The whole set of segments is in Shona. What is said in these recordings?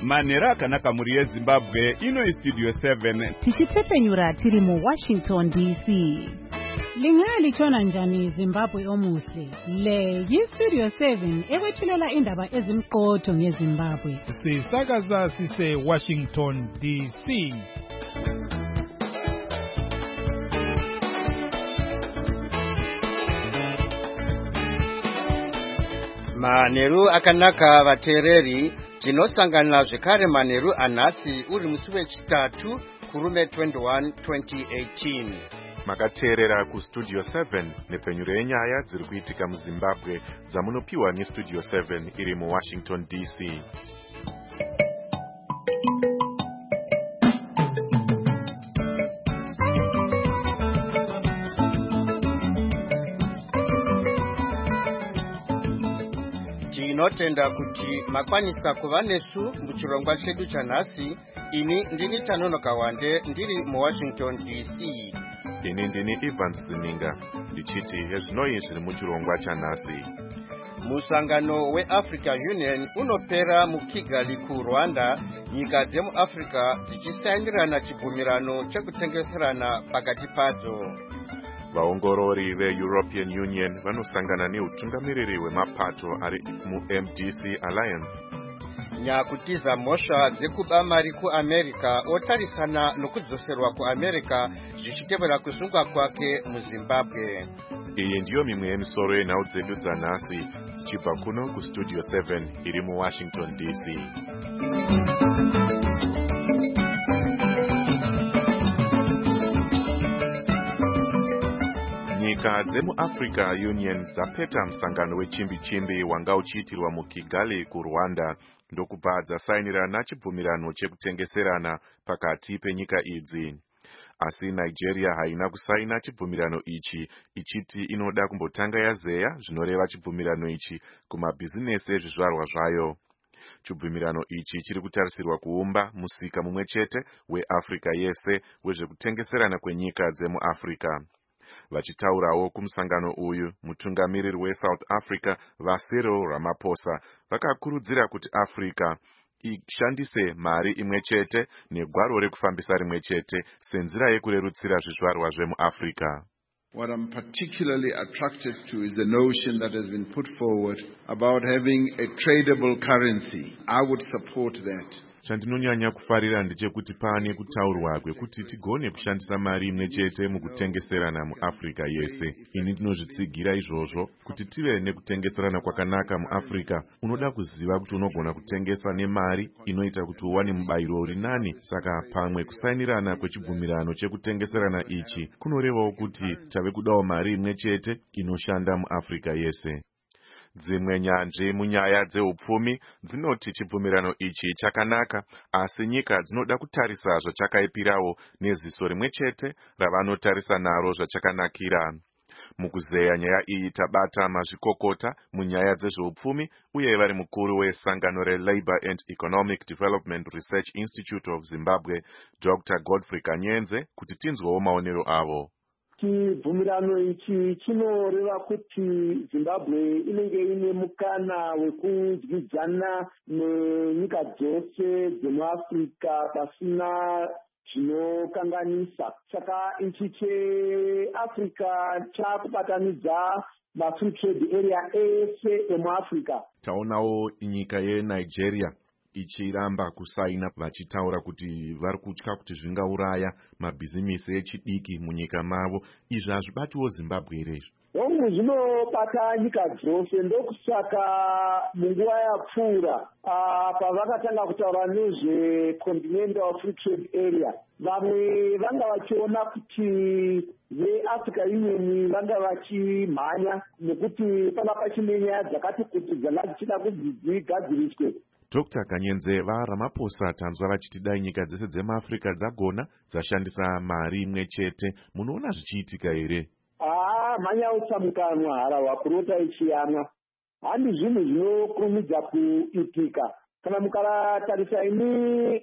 manhero akanaka muri yeZimbabwe. Ino Studio 7 tichitsepenyura tiri mu Washington DC. Lingalitshona njani Zimbabwe omuhle? Le yi-Studio 7 ekwethulela indaba ezimqotho ngeZimbabwe. Sisakaza sise Washington DC. Manheru akanaka vateereri, tinosangana zvekare manheru anhasi uri musi wechitatu kurume 21 2018. Makateerera kuStudio 7 nepfenyuro yenyaya dziri kuitika muZimbabwe dzamunopiwa neStudio 7 iri muWashington DC. Tinotenda kuti makwanisa kuva nesu muchirongwa chedu chanhasi. Ini ndini Tanonoka Wande ndiri muWashington DC. Ini ndini Evans Zininga ndichiti hezvinoi zviri muchirongwa chanhasi. Musangano weAfrica Union unopera muKigali kuRwanda. Nyika dzemuAfrica dzichisainirana chibvumirano chekutengeserana pakati padzo. Vaongorori veEuropean Union vanosangana neutungamiriri wemapato ari muMDC Alliance. Nyakutiza mhosva dzekuba mari kuAmerica otarisana nokudzoserwa kuAmerica zvichitevera kusungwa kwake muZimbabwe. Iyi ndiyo mimwe yemisoro yenhau dzedu dzanhasi dzichibva kuno kuStudio 7 iri muWashington DC. Nyika dzemuAfrica Union dzapeta musangano wechimbi-chimbi wanga uchiitirwa muKigali kuRwanda ndokubva dzasainirana chibvumirano chekutengeserana pakati penyika idzi. Asi Nigeria haina kusaina chibvumirano ichi, ichiti inoda kumbotanga yazeya zvinoreva chibvumirano ichi kumabhizinesi ezvizvarwa zvayo. Chibvumirano ichi chiri kutarisirwa kuumba musika mumwe chete weAfrica yese wezvekutengeserana kwenyika dzemuAfrica. Vachitaurawo kumusangano uyu, mutungamiriri weSouth Africa vaCyril Ramaphosa vakakurudzira kuti Africa ishandise mari imwe chete negwaro rekufambisa rimwe chete senzira yekurerutsira zvizvarwa zvemuAfrica. What I'm particularly attracted to is the notion that has been put forward about having a tradable currency. I would support that. Chandinonyanya kufarira ndechekuti pane kutaurwa kwekuti tigone kushandisa mari imwe chete mukutengeserana muAfrica yese. Ini ndinozvitsigira izvozvo kuti tive nekutengeserana kwakanaka muAfrica. Unoda kuziva kuti unogona kutengesa nemari inoita kuti uwane mubayiro uri nani. Saka pamwe kusainirana kwechibvumirano chekutengeserana ichi kunorevawo kuti tave kudawo mari imwe chete inoshanda muAfrica yese. Dzimwe nyanzvi munyaya dzeupfumi dzinoti chibvumirano ichi chakanaka, asi nyika dzinoda kutarisa zvachakaipirawo neziso rimwe chete ravanotarisa naro zvachakanakira. Mukuzeya nyaya iyi tabata mazvikokota munyaya dzezveupfumi uye vari mukuru wesangano reLabour and Economic Development Research Institute of Zimbabwe, Dr. Godfrey Kanyenze, kuti tinzwewo maonero avo. Chibvumirano ichi chinoreva kuti Zimbabwe inenge ine mukana wekudyidzana nenyika dzose dzemuAfrica pasina zvinokanganisa. Saka ichi cheAfrica chakubatanidza maFree Trade Area ese emuAfrica. Taonawo nyika yeNigeria ichiramba kusaina vachitaura kuti vari kutya kuti zvingauraya mabhizimisi echidiki munyika mavo. Izvi hazvibatiwo Zimbabwe here? Hongu zvinobata nyika dzose, ndokusaka munguva yapfuura pavakatanga kutaura nezveContinental Free Trade Area, vamwe vanga vachiona kuti veAfrica Union vanga vachimhanya nekuti panga pachine nyaya dzakati kuti dzanga dzichida kuti dzigadziriswe. Dr. Kanyenze vaRamaphosa tanzwa vachiti dai nyika dzese dzemuAfrica dzagona dzashandisa mari imwe chete, munoona zvichiitika here? Mhanya utsamukanwa harahwa kurota ichiyamwa. Handi zvinhu zvinokurumidza kuitika. Kana mukaratarisa ini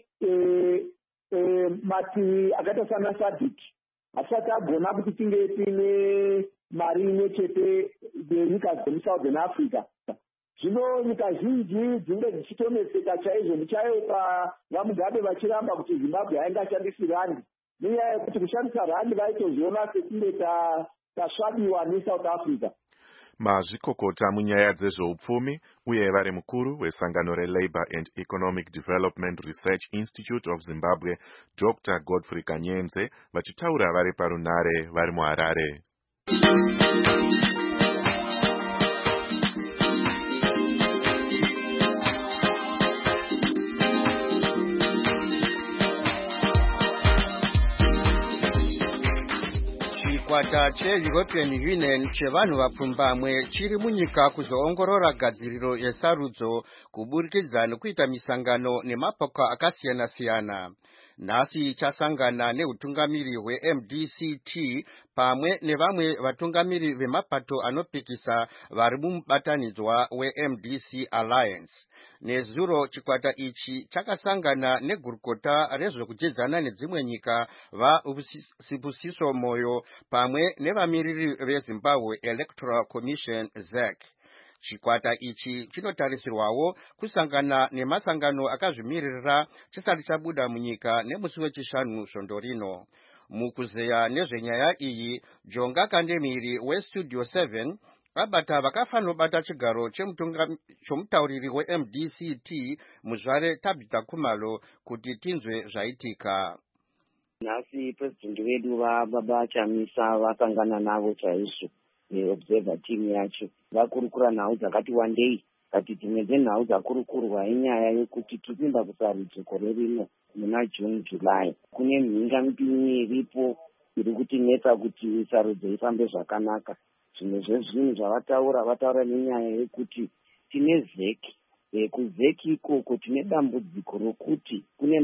mati akaita sana SADC asati agona kuti tinge tine mari imwe chete yenyika dzemuSouthern Africa. zvino nyika zhinji dzinge dzichitoneseka chaizvo muchaiwo vamugabe vachiramba kuti Zimbabwe haingashandisi randi nenyaya yekuti kushandisa randi vaitoziona sekunge tasvabiwa neSouth Africa. mazvikokota munyaya dzezveupfumi uye vari mukuru wesangano reLabour and Economic Development Research Institute of Zimbabwe Dr. Godfrey Kanyenze vachitaura vari parunare vari muHarare. Chikwata cheEuropean Union chevanhu vapfumbamwe chiri munyika kuzoongorora gadziriro yesarudzo kuburikidza nekuita misangano nemapoka akasiyana-siyana. Nhasi chasangana neutungamiri hweMDCT pamwe nevamwe vatungamiri vemapato anopikisa vari mumubatanidzwa weMDC Alliance. Nezuro chikwata ichi chakasangana negurukota rezvekudzedzana nedzimwe nyika vaSibusiso Moyo pamwe nevamiriri veZimbabwe Electoral Commission ZEC. Chikwata ichi chinotarisirwawo kusangana nemasangano akazvimiririra chisati chabuda munyika nemusi wechishanu svondo rino. Mukuzeya nezvenyaya iyi, Jonga Kandemiri weStudio 7 vabata vakafanobata chigaro chomutauriri weMDCT muzvare Tabitha Khumalo kuti tinzwe zvaitika. Nhasi president vedu vababa Chamisa vasangana navo chaizvo neobserver team yacho vakurukura nhau dzakati wandei kati dzimwe dzenhau dzakurukurwa inyaya yekuti tipinda kusarudzo gore rino muna June July. Kune mhinga mipinyi iripo iri kutinetsa kuti sarudzo ifambe zvakanaka. Zvimwe zvezvinhu vataura nenyaya yekuti tine zeki kuzeki ikoko tine dambudziko rokuti kune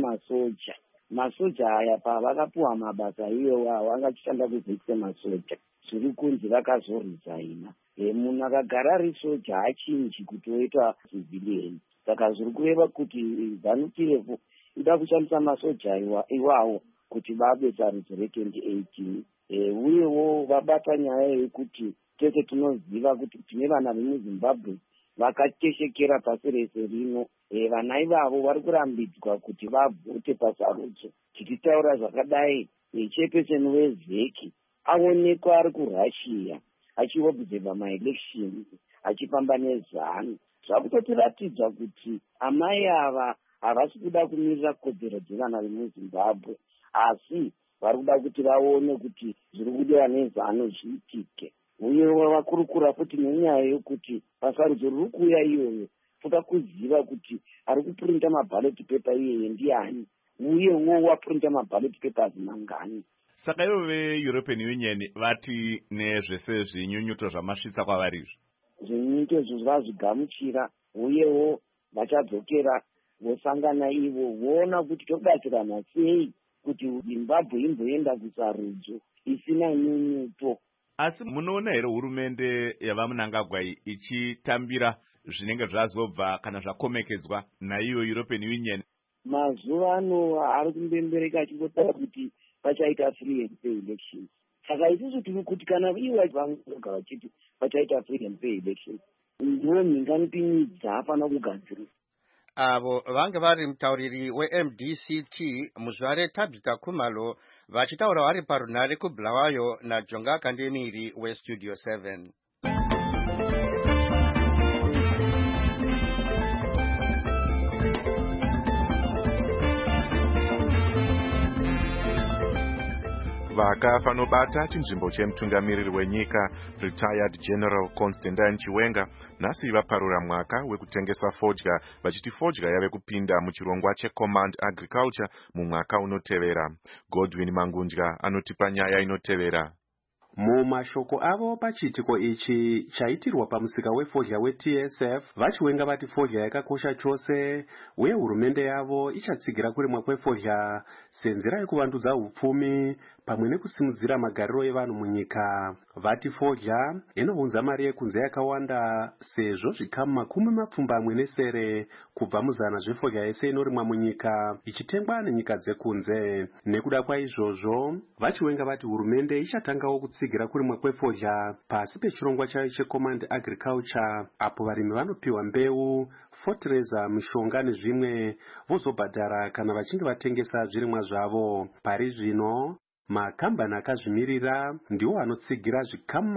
masoja aya pavakapuwa mabasa iwo vangachishanda kuzeki semasoja zviri kunzi vakazorizaina. Munhu akagara ari soja hachinji kuti oita civilian. Saka zviri kureva kuti ZANU-PF ida kushandisa masoja iwawo kuti vabe sarudzo re2018. Uyewo vabata nyaya yekuti tese tinoziva kuti tine vana vemuZimbabwe vakateshekera pasi rese rino. Vana ivavo vari kurambidzwa kuti vavhote pasarudzo. Tichitaura zvakadai, chairperson wezeki aonekwa ari kuRussia achiobserva maelection achifamba neZANU. Zvakutotiratidza kuti amai ava havasi kuda kumirira kodzero dzevana vemuZimbabwe, asi vari kuda kuti vaone kuti zviri kudiwa neZANU zviitike. Uyewo vakurukura futi nenyaya yokuti pasarudzo riri kuuya iyoyo toda kuziva kuti ari kuprinta maballot paper iyeye ndiani, uyewo waprinta maballot papers mangani. Saka ivo veEuropean Union vati nezvese zvinyunyuto zvamasvitsa kwavari izvi. Zvinyunyuto izvo vazvigamuchira, uyewo vachadzokera vosangana ivo voona kuti tobatsirana sei kuti Zimbabwe imboenda kusarudzo isina nyunyuto. Asi munoona here hurumende yavaMnangagwa ichitambira zvinenge zvazobva kana zvakomekedzwa naiyo European Union? Mazuva ano ari kumbembereka achingotara kuti pachaita free and fair elections. Saka isusu tiri kuti kana ivo vanogara vachiti pachaita free and fair elections, ndiwo mhinga mipinyi dzaafana kugadzirisa. Avo vange vari mutauriri weMDCT muzvare Tabitha Khumalo vachitaura vari parunare kuBulawayo naJonga Kandemiri weStudio 7. Vakafanobata chinzvimbo chemutungamiriri wenyika retired General Constantine Chiwenga nhasi vaparura mwaka wekutengesa fodya vachiti fodya yave kupinda muchirongwa cheCommand Agriculture mumwaka unotevera. Godwin Mangundya anotipa nyaya inotevera. Mumashoko avo pachiitiko ichi chaitirwa pamusika wefodya weTSF, vachiwenga vati fodya yakakosha chose uye hurumende yavo ichatsigira kurimwa kwefodya senzira yekuvandudza upfumi pamwe nekusimudzira magariro evanhu munyika. Vati fodya inounza mari yekunze yakawanda sezvo zvikamu 70 kubva muzana zvefodya yese inorimwa munyika ichitengwa nenyika dzekunze. Nekuda kwaizvozvo vachiwenga vati hurumende ichatangawo kutsigira kurimwa kwefodya pasi pechirongwa chayo checommand agriculture, apo varimi vanopiwa mbeu, fertilizer, mishonga nezvimwe vozobhadhara kana vachinge vatengesa zvirimwa zvavo. Pari zvino makambani akazvimirira ndiwo anotsigira zvikamu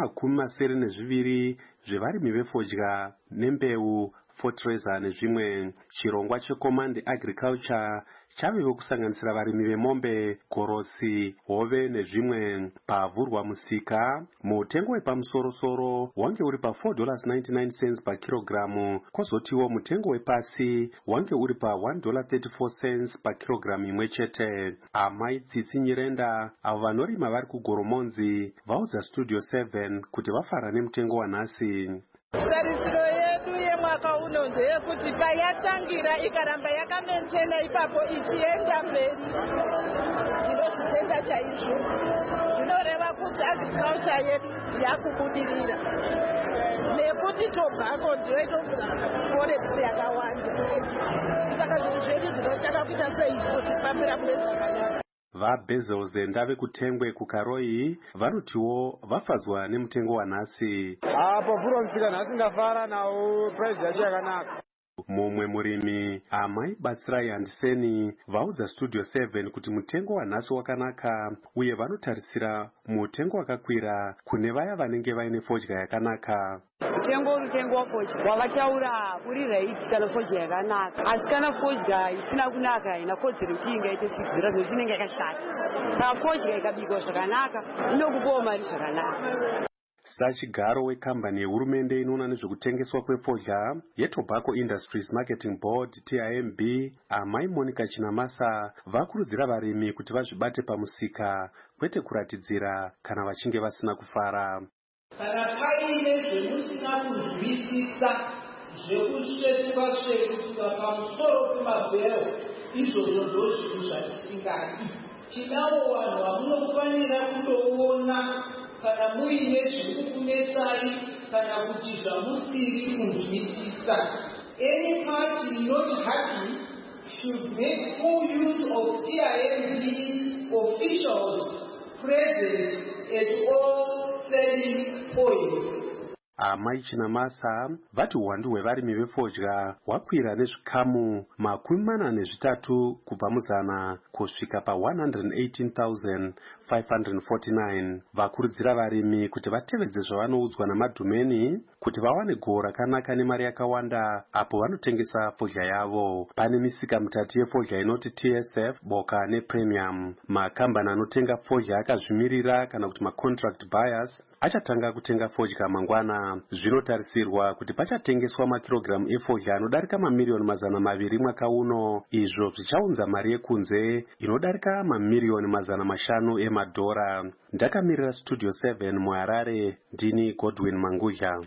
72 zvevarimi vefodya nembeu, fertilizer nezvimwe. Chirongwa checommand agriculture chavewo kusanganisira varimi vemombe, gorosi, hove nezvimwe. Pavhurwa musika, mutengo wepamusoro-soro wange uri pa $4.99 pa kilogramu, kozotiwo mutengo wepasi wange uri pa $1.34 pa kilogramu imwe chete. Amai Tsitsi Nyirenda, avo vanorima vari kuGoromonzi, vaudza Studio 7 kuti vafara nemutengo wanhasi. Tarisiro yedu yemwaka uno ndeyekuti payatangira ikaramba yakamenchena ipapo ichienda mberi, ndinozvitenda chaizvo. Zvinoreva kuti agriculture yedu yakubudirira, nekuti tobhako ndiyo itobuda forest yakawanda. Saka zvinhu zvedu zvinochaka kuita sei kuti pambira kune zvakanaka. VaBezos vekutengwe kuKaroi vanotiwo vafadzwa nemutengo wanhasi. Pavhurwa musika nhasi ngafara nawo price yacho yakanaka. Mumwe murimi Amai Batsirai Handiseni vaudza Studio 7 kuti mutengo wanhasi wakanaka uye vanotarisira mutengo wakakwira kune vaya vanenge vaine fodya yakanaka. Mutengo wafodya wavataura uri right kana fodya yakanaka, asi kana fodya isina kunaka inakodzero kuti ingaite 6 zinozi inenge yakashata. Saka fodya ikabikwa zvakanaka inokupawo mari zvakanaka. Sachigaro wekambani yehurumende inoona nezvekutengeswa kwefodya yeTobacco Industries Marketing Board TIMB, Amai Monica Chinamasa vakurudzira varimi kuti vazvibate pamusika kwete kuratidzira kana vachinge vasina kufara. Kana paine zvemusina kuzwisisa zvekusvetuka pamusoro pemabhero, izvozvo ndozvinhu zvatisingadi. Tinawo vanhu vamunofanira kundoona kana muine zvinokunetsai kana kuti zvamusiri kunzwisisa. Any party not happy should make full use of TIMB officials present at all selling points. Amai Chinamasa vati uwandu hwevarimi vefodya hwakwira nezvikamu 43 kubva muzana kusvika pa 118,549. Vakurudzira varimi kuti vatevedze zvavanoudzwa namadhumeni kuti vawane gohwo rakanaka nemari yakawanda apo vanotengesa fodya yavo. Pane misika mitatu yefodya inoti TSF, Boka nePremium. Makambani anotenga fodya akazvimirira kana kuti macontract buyers achatanga kutenga fodya mangwana. Zvinotarisirwa kuti pachatengeswa makirogiramu efodya anodarika mamiliyoni 200 mwaka uno, izvo zvichaunza mari yekunze inodarika mamiliyoni 500 emadhora. Ndakamirira Studio 7 muHarare, ndini Godwin Mangudya.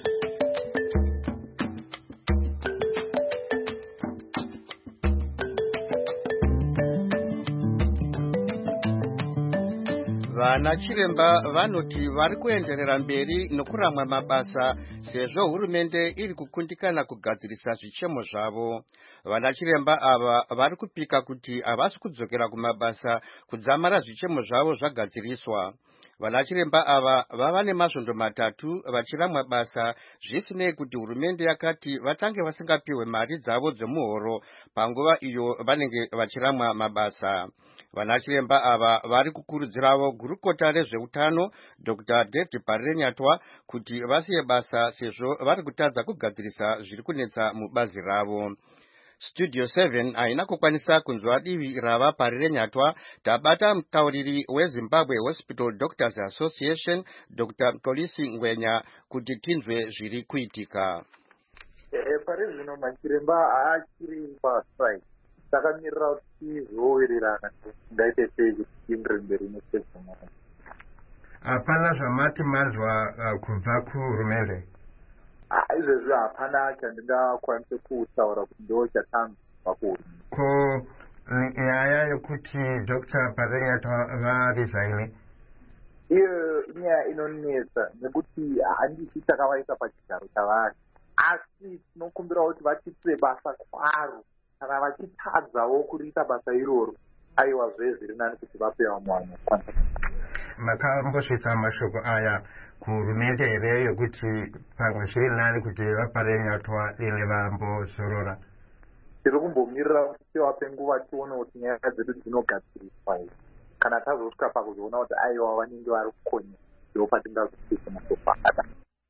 Vana chiremba vanoti vari kuenderera mberi nokuramwa mabasa sezvo hurumende iri kukundikana kugadzirisa zvichemo zvavo. Vana chiremba ava vari kupika kuti havasi kudzokera kumabasa kudzamara zvichemo zvavo zvagadziriswa. Vana chiremba ava vava nemasvondo 3 vachiramwa basa zvisinei kuti hurumende yakati vatange vasingapiwe mari dzavo dzemuhoro panguva iyo vanenge vachiramwa mabasa. Vana chiremba ava vari kukurudzirawo gurukota rezveutano Dr. David Parirenyatwa kuti vasiye basa sezvo vari kutadza kugadzirisa zviri kunetsa mubazi ravo. Studio 7 haina kukwanisa kunzwa divi rava Parirenyatwa. Tabata mutauriri weZimbabwe Hospital Doctors Association Dr. Kolisi Ngwenya kuti tinzwe zviri kuitika. Pari zvino machiremba haachiri pastrike. Takamirira kuti zvowirirana ndaite sei kuti tiendere mberi nesezvona. Hapana zvamati mazwa kubva kuhurumende? Izvezvi hapana chandingakwanise kutaura kuti ndo chatanzwa kuhurumende. Ko nyaya yekuti Dr. Parenyatwa varesign. Iyo inyaya inonetsa nekuti handisi takavaisa pachigaro chavari, asi tinokumbira kuti vatipe basa kwaro kana vachitadzawo kuriita basa iroro, aiwa zviri nani kuti vape vamwe vanhu kwanza. Makambosvitsa mashoko aya kuhurumende here yekuti pamwe zviri nani kuti vaParenyatwa ine vambozorora? Tiri kumbomirira kuti tivape nguva tione kuti nyaya dzedu dzinogadziriswa here. Kana tazosvika pakuzoona kuti aiwa vanenge vari kukonya, ndipo patingazopisa mashoko akada.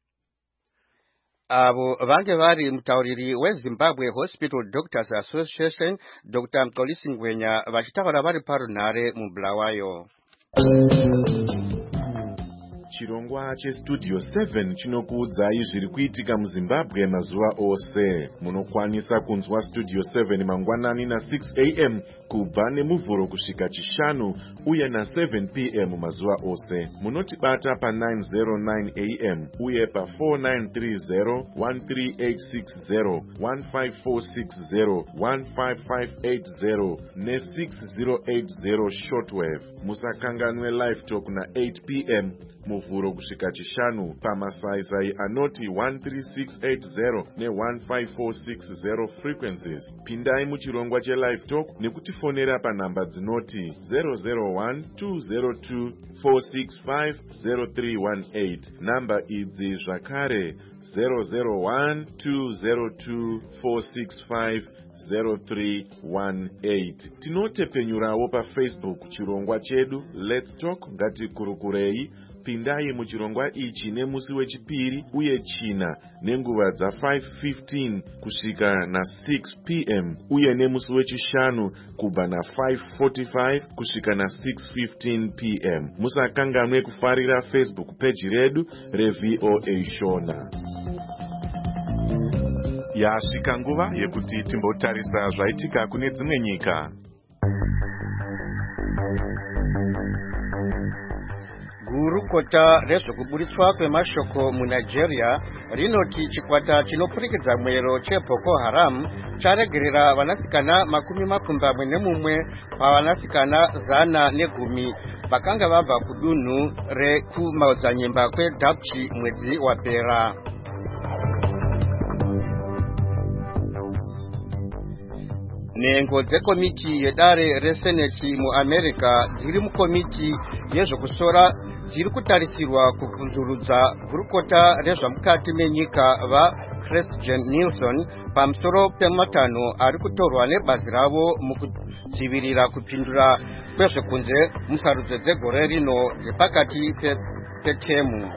Avo vange vari mutauriri weZimbabwe Hospital Doctors Association Dr. Mxolisi Ngwenya vachitaura vari parunhare muBulawayo. Chirongwa cheStudio 7 chinokuudzai zviri kuitika muZimbabwe mazuva ose. Munokwanisa kunzwa Studio 7 mangwanani na6 am kubva nemuvhuro kusvika chishanu uye na7 pm mazuva ose. Munotibata pa909 am uye pa4930 13860 15460 15580 ne6080 shortwave. Musakanganwe live talk na8 pm muvhuro kusvika chishanu pamasaisai anoti 13680 ne15460 frequencies. Pindai muchirongwa chelive talk nekutifonera panhamba dzinoti 001-202-465-0318. Namba idzi zvakare 001-202-465-0318. Tinotepenyurawo paFacebook chirongwa chedu Let's Talk Ngatikurukurei. Pindai muchirongwa ichi nemusi wechipiri uye china nenguva dza5:15 kusvika na6 pm uye nemusi wechishanu kubva na5:45 kusvika na6:15 pm. Musakanganwe kufarira Facebook page redu reVOA Shona. Yasvika nguva yekuti timbotarisa zvaitika kune dzimwe nyika. Gurukota rezvekuburitswa kwemashoko muNigeria rinoti chikwata chinopurikidza mwero cheBoko Haram charegerera vanasikana 21 pavanasikana 110 vakanga vabva kudunhu rekumaodzanyemba kweDapchi mwedzi wapera. Nengo dzekomiti yedare reseneti muAmerica dziri mukomiti yezvokusora dziri kutarisirwa kubvunzurudza gurukota rezvamukati menyika vaChristine Nielsen pamusoro pematanho ari kutorwa nebazi ravo mukudzivirira kupindura kwezvekunze musarudzo dzegore rino dzepakati petemu.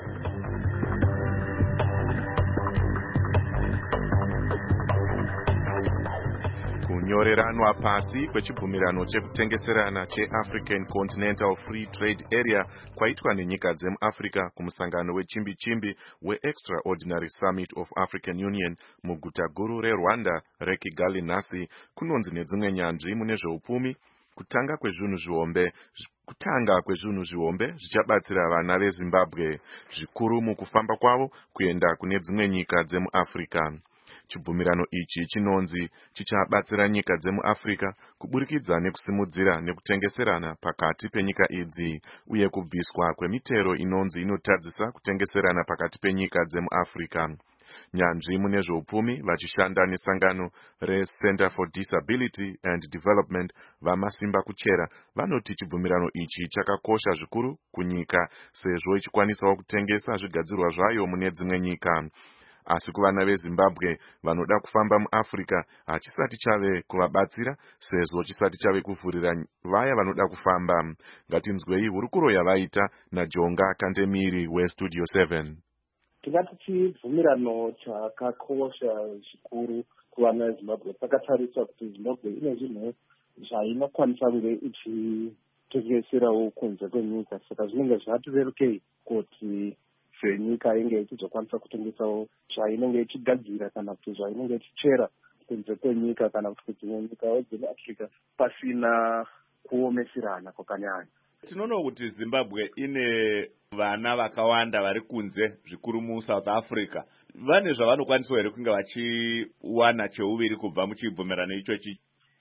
Kunyoreranwa pasi kwechibvumirano chekutengeserana cheAfrican Continental Free Trade Area kwaitwa nenyika dzemuAfrica kumusangano wechimbi-chimbi weExtraordinary Summit of African Union muguta guru reRwanda reKigali nhasi kunonzi nedzimwe nyanzvi mune zveupfumi kutanga kwezvinhu zvihombe zvichabatsira vana veZimbabwe zvikuru mukufamba kwavo kuenda kune dzimwe nyika dzemuAfrica. Chibvumirano ichi chinonzi chichabatsira nyika dzemuAfrica kuburikidza nekusimudzira nekutengeserana pakati penyika idzi uye kubviswa kwemitero inonzi inotadzisa kutengeserana pakati penyika dzemuAfrica. Nyanzvi mune zveupfumi vachishanda nesangano reCenter for Disability and Development vamasimba kuchera vanoti chibvumirano ichi chakakosha zvikuru kunyika sezvo ichikwanisawo kutengesa zvigadzirwa zvayo mune dzimwe nyika. Asi kuvana veZimbabwe vanoda kufamba muAfrica hachisati chave kuvabatsira sezvo chisati chave kuvhurira vaya vanoda kufamba. Ngatinzwei hurukuro yavaita naJonga Kandemiri weStudio 7. Tingati chibvumirano chakakosha zvikuru kuvana veZimbabwe. Takatariswa kuti Zimbabwe ine zvinhu zvainokwanisa kunge ichitengeserawo kunze kwenyika, saka zvinenge zvatirerukei kuti nyika inge ichizokwanisa kutengesawo zvainenge ichigadzira kana kuti zvainenge ichichera kunze kwenyika kana kuti kudzimwe nyika dzemuAfrica pasina kuomeserana kwakanyanya. Tinoona kuti Zimbabwe ine vana vakawanda vari kunze zvikuru muSouth Africa. Vane zvavanokwanisa here kunge vachiwana cheuviri kubva muchibvumirano ichochi?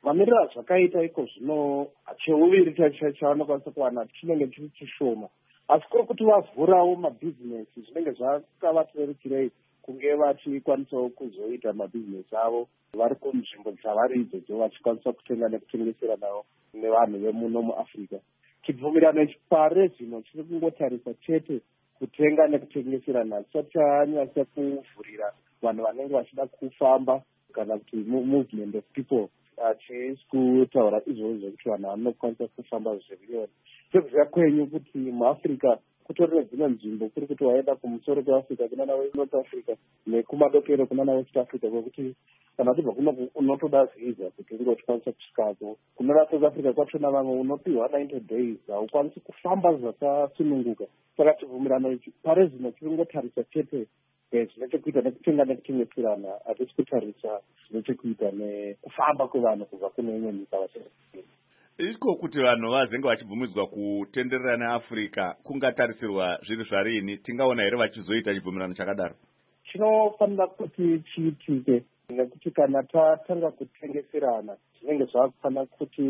mamiriro azvakaita iko zvino cheuviri chavanokwanisa kuwana chinenge chiri chishoma, asi kuri kuti vavhurawo mabhizinesi zvinenge zvakavatserukirei kunge vachikwanisawo kuzoita mabhizinesi avo vari kunzvimbo dzavari idzodzo vachikwanisa kutenga nekutengesera navo nevanhu vemuno muAfrica. Chibvumirano ichi pare zvino chiri kungotarisa chete kutenga nekutengeserana, chisati chanyasa kuvhurira vanhu vanenge vachida kufamba kana kuti movement of people. Chisi kutaura izvozvo zvekuti vanhu vanokwanisa kufamba zvirioni. Sekuziva kwenyu kuti muAfrica kutori nedzimwe nzvimbo kuri kuti waenda kumusoro kweAfrica kunana weNorth Africa nekumadokero kunana West Africa, kwekuti kana tibva kuno unotoda visa kuti ungokwanisa kusvikako. Kunana South Africa kwachona vamwe unopiwa 90 days, haukwanisi kufamba zvakasununguka. Saka chibvumirano ichi pare zvino chiri kungotarisa chete zvine chekuita nekutenga nekutengeserana, hatisi kutarisa zvine chekuita nekufamba kwevanhu kubva kune imwe nyika vachii. Iko kuti vanhu vazenge vachibvumidzwa kutenderera neAfrica kungatarisirwa zviri zvarini? Tingaona here vachizoita chibvumirano chakadaro? Chinofanira kuti chiitike nekuti kana tatanga kutengeserana zvinenge zvakufanira kuti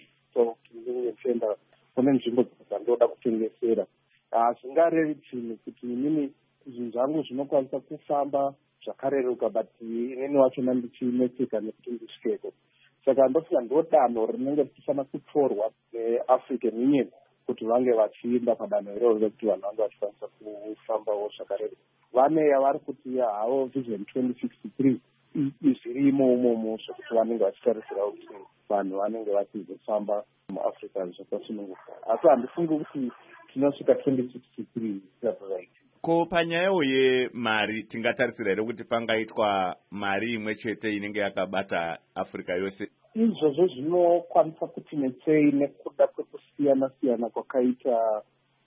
ndichienda kune nzvimbo dzandoda kutengesera. Hazvingarevi chinhu kuti inini zvinhu zvangu zvinokwanisa kufamba zvakareruka, but inini wachona ndichinetseka nekuti ndisvikeko. Saka ndofunga ndodanho rinenge richifanira kutorwa neAfrican Union kuti vange vachienda padanho iroro rekuti vanhu vange vachikwanisa kufambawo zvakareruka. Vane yavari kuti havo Vision 2063 zvirimo umomo zvekuti vanenge vachitarisirawo kuti vanhu vanenge vachizofamba muAfrica zvakasununguka. Asi handifungi kuti tinosvika 2063 right. Ko panyayo yemari tingatarisira here kuti pangaitwa mari imwe chete inenge yakabata Africa yose? Izvozvo zvinokwanisa kuti netsei nekuda kwekusiyana-siyana kwakaita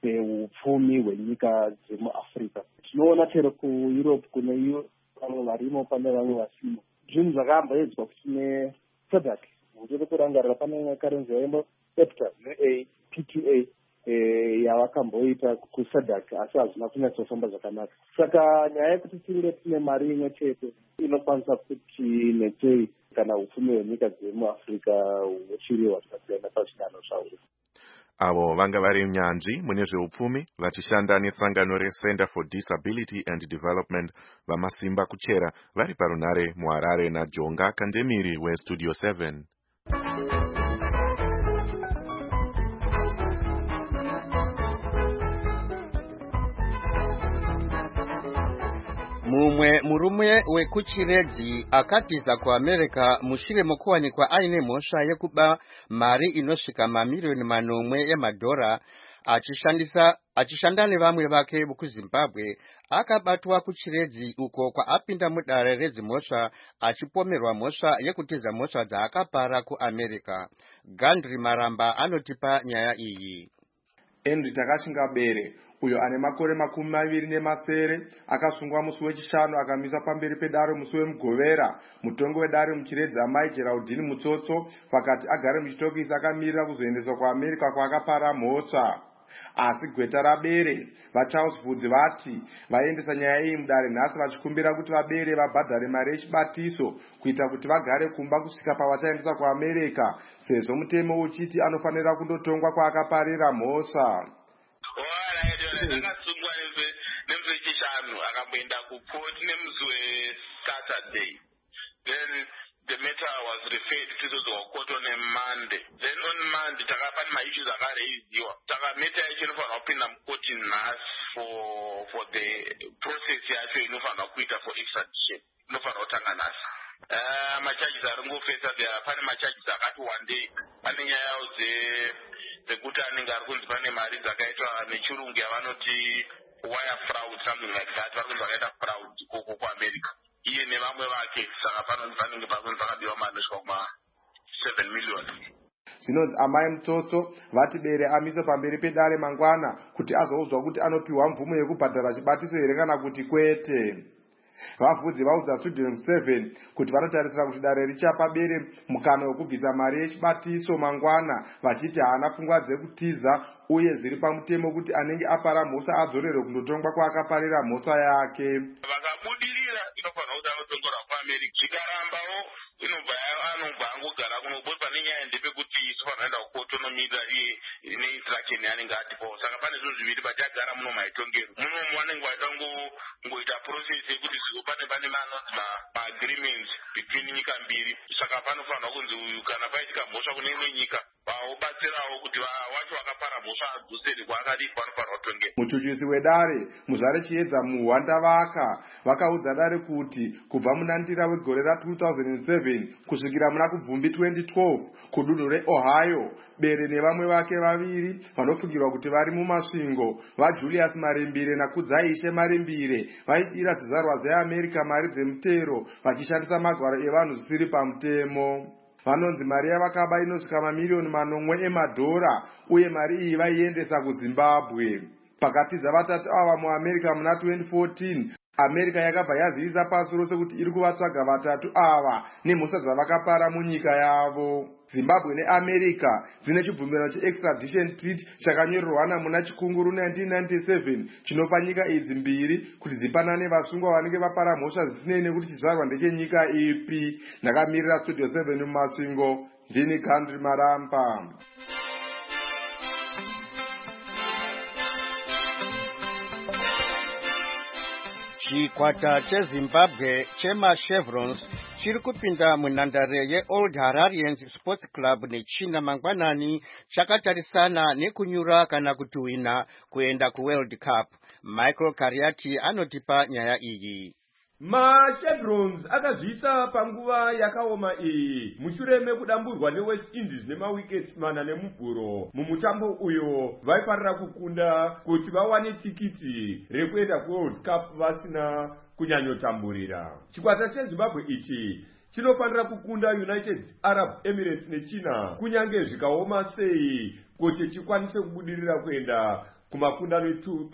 upfumi hwenyika dzemuAfrica. Tinoona chero kuEurope kune vamwe varimo pane vamwe vasimo. Zvinhu zvakamboedzwa kuti neSADC ndiri kurangarira pane karenzi yaimbo EPTA PTA yavakamboita kuSADC, asi hazvina kunyatsofamba zvakanaka. Saka nyaya yekuti tinge tine mari imwe chete inokwanisa kuti netsei kana upfumi hwenyika dzemuAfrica huchiri hwakasiyana pazvidanho zvawo. Avo vanga vari nyanzvi mune zveupfumi vachishanda nesangano reCenter for Disability and Development vamasimba kuchera vari parunare muHarare naJonga Kandemiri weStudio 7. Mumwe murume wekuchiredzi akatiza kuAmerica mushure mokuwanikwa aine mhosva yekuba mari inosvika mamiliyoni manomwe yemadhora achishanda nevamwe vake kuZimbabwe. Akabatwa kuchiredzi uko kwaapinda mudare redzimhosva achipomerwa mhosva yekutiza mhosva dzaakapara kuAmerica. Gandri Maramba anotipa nyaya iyi. Henry Takashingabere uyo ane makore 27 akasungwa musi wechishanu akamisa pamberi pedare musi wemugovera mutongo wedare muchiredzi amai Geraldine Mutsotso pakati agare muchitokisi akamirira kuzoendeswa kuAmerica kwaakapara mhosva. Asi gweta rabere vaCharles Vudzi vati vaendesa nyaya iyi mudare nhasi vachikumbira kuti vabere vabhadhare mari yechibatiso kuita kuti vagare kumba kusvika pavachaendesa kuAmerica, sezvo mutemo uchiti anofanira kundotongwa kwaakaparira mhosva. Akasungwa nemusi wechishanu akamboenda kuport nemusi weSaturday. Then the matter was referred to the court on a Monday. Then on Monday takapane maissues akareiziwa. Takameta yacho inofanira kupinda mukoti nhasi for the process yacho inofanira kuita for extradition. Inofanira kutanga nhasi. Macharges aringofesa pane macharges akati wandei. Pane nyaya dzekuti anenge ari kunzi pane mari dzakaitwa nechirungu yavanoti wire fraud, something like that. Vari kunzi vakaita fraud koko kuAmerica. Iye nevamwe vake, saka panenge pakadiwa mari inosvika kuma7 million. Zvinonzi amai Mutsotso vati bere amiswe pamberi pedare mangwana kuti azoudzwa kuti anopiwa mvumo yekubhadhara chibatiso here kana kuti kwete. Vavudzi vaudza Studio 7 kuti vanotarisira kuti dare richapa bere mukana wekubvisa mari yechibatiso mangwana, vachiti haana pfungwa dzekutiza uye zviri pamutemo kuti anenge apara mhosva adzorerwe kundotongwa kwaakaparira mhosva yake. Vakabudirira inofanira kuti anotongorwa kuAmerica. Zvikarambawo anobva angogara kuno vanoenda kukoto nomira iye neinstruction yaanenge atipawo. Saka pane zvinhu zviviri pachagara muno maitongero. Muno vanenge vaita ngoita process yekuti zviko pane ma-agreements between nyika mbiri. Saka panofanirwa kunzi uyu kana paitika mhosva kune imwe nyika obatsirawo kuti wacho vakapara mhosva adzosere kwaakadii panofanirwa kutongera. Muchuchisi wedare Muzare Chiedza Muhwandavaka vakaudza dare kuti kubva muna Ndira wegore ra2007 kusvikira muna Kubvumbi 2012 kudunhu reOhio, Bere nevamwe vake vaviri vanofungirwa kuti vari mumasvingo vaJulius Marimbire naKudzaishe Marimbire vaidira zvizvarwa zveAmerica mari dzemutero vachishandisa magwaro evanhu zvisiri pamutemo. Vanonzi mari yavakaba inosvika mamiliyoni 9 emadhora uye mari iyi vaiendesa kuZimbabwe. Pakatiza vatatu ava muAmerica muna 2014, America yakabva yazivisa pasi rose kuti iri kuvatsvaga vatatu ava nemhosva dzavakapara munyika yavo. Zimbabwe neAmerica dzine chibvumirano cheextradition treaty chakanyorerwana muna Chikunguru 1997 chinopa nyika idzi mbiri kuti dzipanane vasungwa vanenge vapara mhosva zvisinei nekuti chizvarwa ndechenyika ipi. Ndakamirira Studio 7 mumasvingo, ndini Gandri Maramba. Chikwata cheZimbabwe chemaChevrons chiri kupinda munhandare yeOld Hararians Sports Club nechina mangwanani chakatarisana nekunyura kana kutuhwina kuenda kuWorld Cup. Michael Kariati anotipa nyaya iyi. MaChevrons akazvisa panguva yakaoma iyi mushure mekudamburwa neWest Indies nemawickets 4 mumutambo uyo vaifarira kukunda kuti vawane tikiti rekuenda kuWorld Cup vasina kunyanyotamburira. Chikwata cheZimbabwe ichi chinofanira kukunda United Arab Emirates nechina kunyange zvikaoma sei kuti chikwanise kubudirira kuenda kumakundano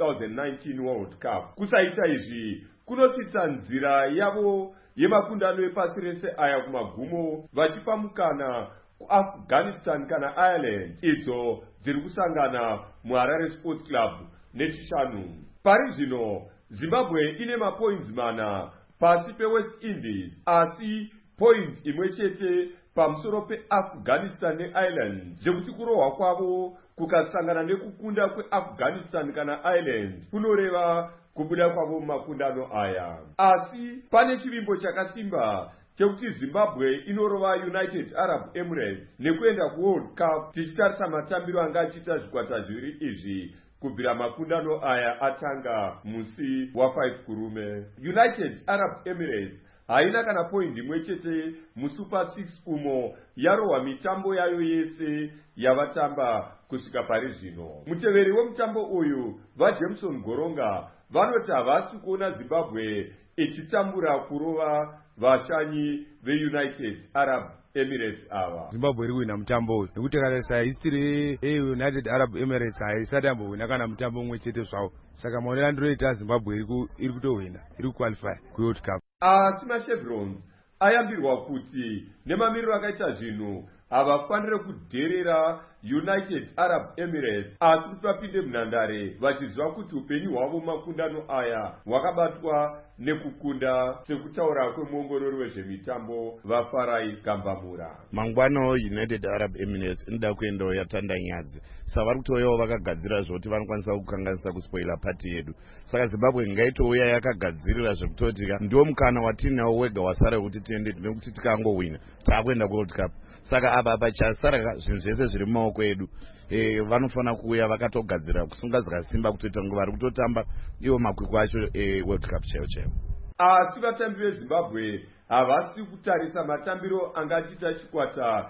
e2019 World Cup. Kusaita izvi kunotsitsa nzira yavo yemakundano epasi rese aya kumagumo vachipa mukana kuAfghanistan kana Ireland idzo dziri kusangana muHarare Sports Club nechishanu. Pari zvino Zimbabwe ine mapoints 4 pasi peWest Indies asi point imwe chete pamusoro peAfghanistan neIreland zvekuti kurohwa kwavo kukasangana nekukunda kweAfghanistan kana Ireland kunoreva kubuda kwavo mumakundano aya. Asi pane chivimbo chakasimba chekuti Zimbabwe inorova United Arab Emirates nekuenda kuWorld Cup tichitarisa matambiro anga achiita zvikwata zviviri izvi kubvira makundano aya atanga musi wa5 kurume. United Arab Emirates haina kana point imwe chete muSuper 6 umo yarohwa mitambo yayo yese yavatamba kusvika pari zvino. Muteveri wemutambo uyu vaJameson Goronga vanoti havasi kuona Zimbabwe ichitambura kurova vashanyi veUnited Arab Emirates ava. Zimbabwe iri kuwina mutambo uyu nekuti tarisa history yeUnited Arab Emirates haisati yambohwina kana mutambo umwe chete zvawo. Saka maonero andinoita Zimbabwe iri kutohwina, iri kuqualify kuWorld Cup. Asi maChevrons ayambirwa kuti nemamiriro akaita zvinhu havafanire kudherera United Arab Emirates asi kuti vapinde munhandare vachiziva kuti upenyu hwavo makundano aya hwakabatwa nekukunda sekutaura kwemuongorori wezvemitambo vaFarai Gambamura. Mangwano United Arab Emirates inoda kuendawo yatanda nyadzi, saka vari kutouyawo vakagadzirira zvekuti vanokwanisa kukanganisa kuspoila pati yedu. Saka Zimbabwe ngaitouya yakagadzirira zvekutoti ndiwo mukana watinawo wega wasara kuti tiende nekuti tikangowina taakuenda kuWorld Cup. Saka apa pachasara zvinhu zvese zviri mumaoko edu. Vanofanira kuuya vakatogadzira kusunga zikasimba kutoita nguva vari kutotamba iwo makwikwi acho World Cup chaiwo chaiwo. Asi vatambi veZimbabwe havasi kutarisa matambiro angachiita chikwata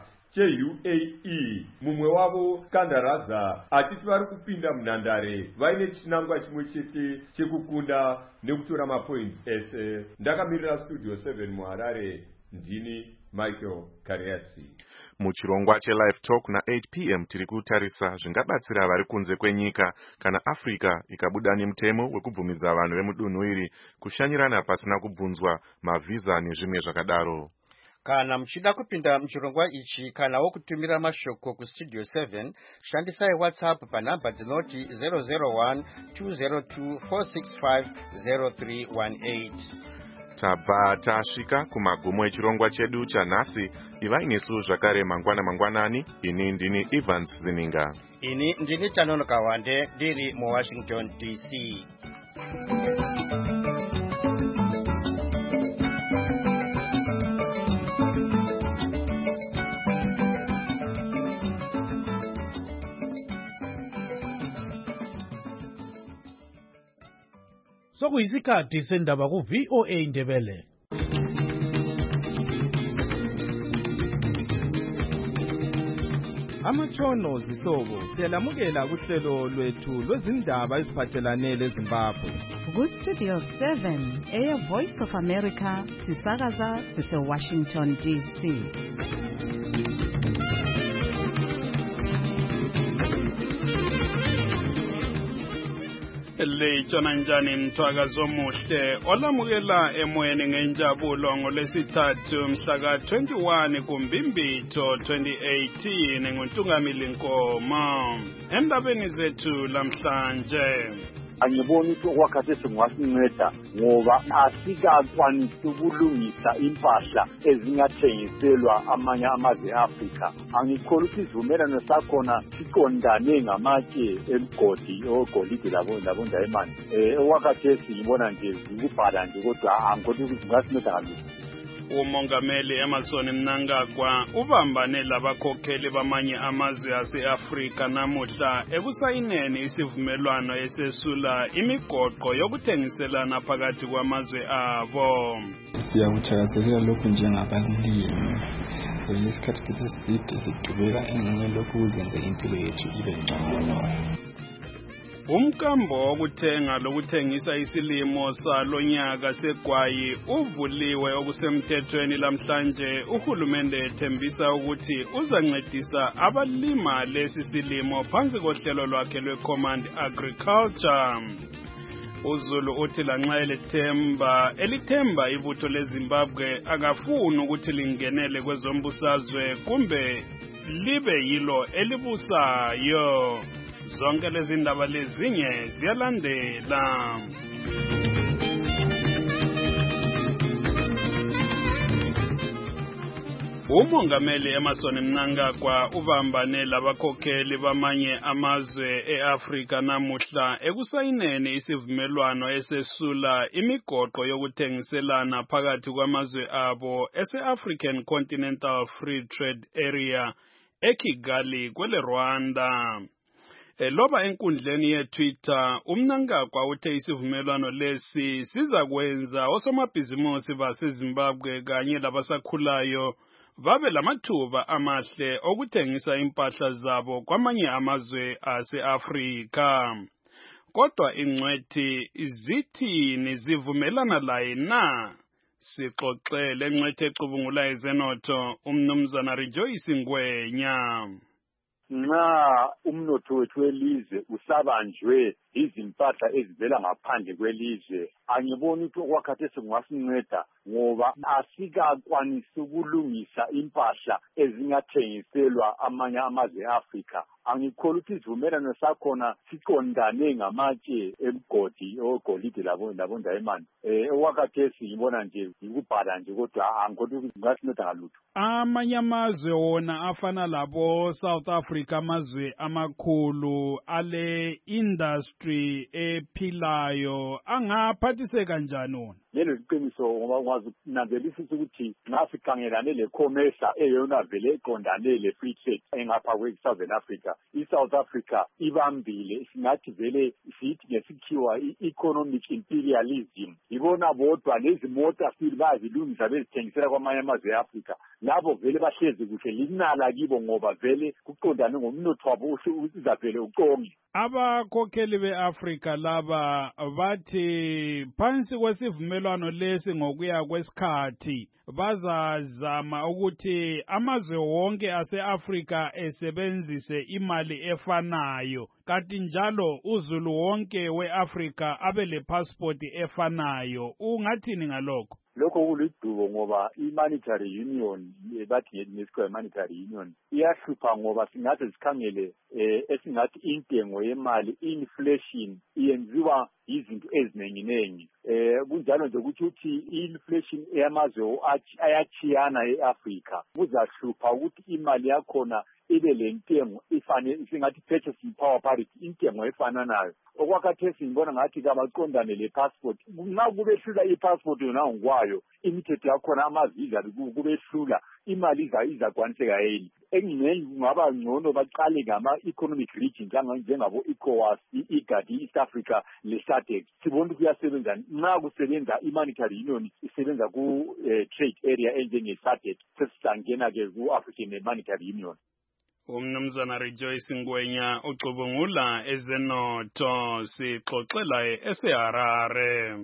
cheUAE. Mumwe wavo Skandaraza achiti vari kupinda munhandare vaine chinangwa chimwe chete chekukunda nekutora mapoints ese. Ndakamirira Studio 7 muHarare, ndini Michael Kariati. Muchirongwa cheLive Talk na 8 p.m. tiri kutarisa zvingabatsira vari kunze kwenyika kana Africa ikabuda nemutemo wekubvumidza vanhu vemudunhu iri kushanyirana pasina kubvunzwa mavhiza nezvimwe zvakadaro. Kana muchida kupinda muchirongwa ichi kana wokutumira mashoko kuStudio 7 shandisai WhatsApp panhamba dzinoti 001 202 465 0318. tabva tasvika kumagumo echirongwa chedu chanhasi. Ivai nesu zvakare mangwanani. Ini ndini Evans Zininga. Ini ndini Tanonoka Wande ndiri muWashington DC. Sokuyisikhathi sendaba ku VOA Ndebele. Amatshono zihlobo siyalamukela kuhlelo lwethu lwezindaba eziphathelane leZimbabwe. Ku Studio 7 Voice of America sisakaza sise-Washington DC. Lejona njani mthwakazi omuhle olamukela emoyeni ngenjabulo ngolesithathu mhla ka-21 kuMbimbitho 2018 nguNtungamili Nkomo. Endabeni zethu lamhlanje angiboni ukuthi okwakhathesi kungasinceda ngoba asikakwanisi ukulungisa impahla ezingathengiselwa amanye amazwe e-Afrika. Angikholwa ukuthi isivumelwano sakhona siqondane ngamatshe emgodi ogolide labondayimani. Okwakhathesi ngibona nje ukubhala nje kodwa angikholwa ukuthi kungasinceda kalulu. uMongameli Emmerson Mnangagwa ubambane labakhokheli bamanye amazwe ase-Afrika namuhla ekusayineni isivumelwano esesula imigoqo yokuthengiselana phakathi kwamazwe abo. Siyakuthakazelela lokhu njengabalimi. Isikhathi eside sidubeka engene lokhu kuzenza impilo yethu ibe ngcono. Umkambo wokuthenga lokuthengisa isilimo salonyaka segwayi uvuliwe okusemthethweni lamhlanje. Uhulumende ethembisa ukuthi uzancedisa abalima lesi silimo phansi kohlelo lwakhe lwe-Command Agriculture. uZulu uthi lanxa elithemba ibutho leZimbabwe akafuni ukuthi lingenele kwezombusazwe kumbe libe yilo elibusayo. Zonke lezi ndaba lezinye ziyalandela. uMongameli Emmerson Mnangagwa ubambane labakhokheli bamanye amazwe e-Afrika namuhla ekusayineni isivumelwano esesula imigoqo yokuthengiselana phakathi kwamazwe abo ese-African Continental Free Trade Area eKigali kwele Rwanda. Loba enkundleni yeTwitter uMnangagwa uthe isivumelwano lesi sizakwenza osomabhizimusi baseZimbabwe kanye labasakhulayo babe lamathuba amahle okuthengisa impahla zabo kwamanye amazwe ase-Afrika. Kodwa ingcwethi zithini zivumelana laye na? Sixoxele ingcwethi ecubungula ezenotho uMnumzana Rejoice Ngwenya. Nxa umnotho wethu welizwe usabanjwe izimpahla ezivela ngaphandle kwelizwe, angiboni ukuthi okwakhathesi kungasinceda ngoba asikakwanisi ukulungisa impahla ezingathengiselwa amanye amazwe e-Afrika. Angikholwa ukuthi isivumelwano sakhona siqondane ngamatshe emgodi ogolide labondayimani. Okwakhathesi ngibona nje ukubhala nje kodwa angikholwa ukuthi kungasinceda ngalutho. Amanye amazwe wona afana labo South Africa, amazwe amakhulu ale industry ephilayo angaphathise kanjani wona? Lelo iqiniso ngoba kwazi nanzelisisa ukuthi nxa sikhangelane le-commerce eyona vele eqondane le-free trade engapha kwe-Southern Africa, i-South Africa ibambile, singathi vele sithi ngesikhiwa i-economic imperialism. Ibona bodwa lezi mota sili bazilungisa bezithengisela kwamanye amazwe e-Afrika, labo vele bahlezi kuhle linala kibo ngoba vele kuqondane ngomnotho wabo uzavele uqonge. Abakhokheli be-Afrika laba bathi phansi kwesivumelwano lesi ngokuya kwesikhathi bazazama ukuthi amazwe wonke ase-Afrika esebenzise imali efanayo, kanti njalo uZulu wonke we-Afrika abe le-passport efanayo. Ungathini ngalokho? Lokho kulidubo ngoba i-monetary union bathi ngesikhathi monetary union iyahlupha ngoba singathi sikhangele esingathi intengo yemali inflation iyenziwa izinto eziningi kunjalo nje ukuthi inflation eyamazwe ayachiyana eAfrica kuzahlupha ukuthi imali yakhona ibe lentengo ifane singathi purchasing power parity intengo efananayo okwakhathesi ngibona ngathi kabaqondane le passport nxa kubehlula i-passport yona ngokwayo imithetho yakhona amavisa kubehlula imali izakwaniseka yini engingaba ngcono baqale ngama-economic regions njengabo ECOWAS, i-IGAD, i-East Africa le-SADC sibona kuyasebenza nxa kusebenza i-monetary union isebenza ku-trade area enjenge-SADC sesisangena-ke ku-African Monetary Union. Umnumzana Rejoice Ngwenya ucubungula ezenotho sixoxela eseHarare.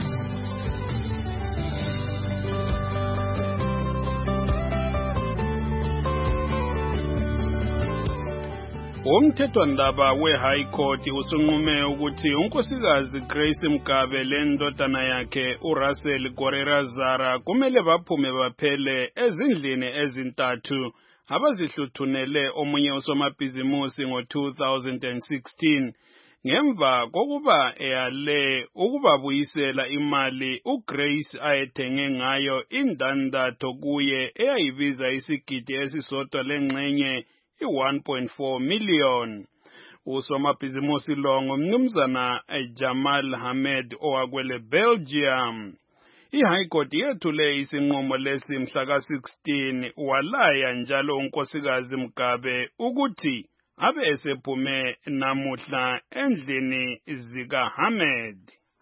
Umthethwandaba we-High Court usunqume ukuthi unkosikazi Grace Mgabe lendodana yakhe uRussell Gorerazara kumele baphume baphele ezindlini ezintathu abazihluthunele omunye usomabhizimusi ngo-2016 ngemva kokuba eyale ukubabuyisela imali uGrace ayethenge ngayo indandatho kuye eyayibiza isigidi esisodwa lengxenye i-1.4 million. Usomabhizimusi lo ngumnumzana Jamal Hamed owakwele Belgium. I-High Court yethule isinqumo lesi mhla ka-16 walaya njalo unkosikazi Mgabe ukuthi abe esephume namuhla endlini zika-Hamed.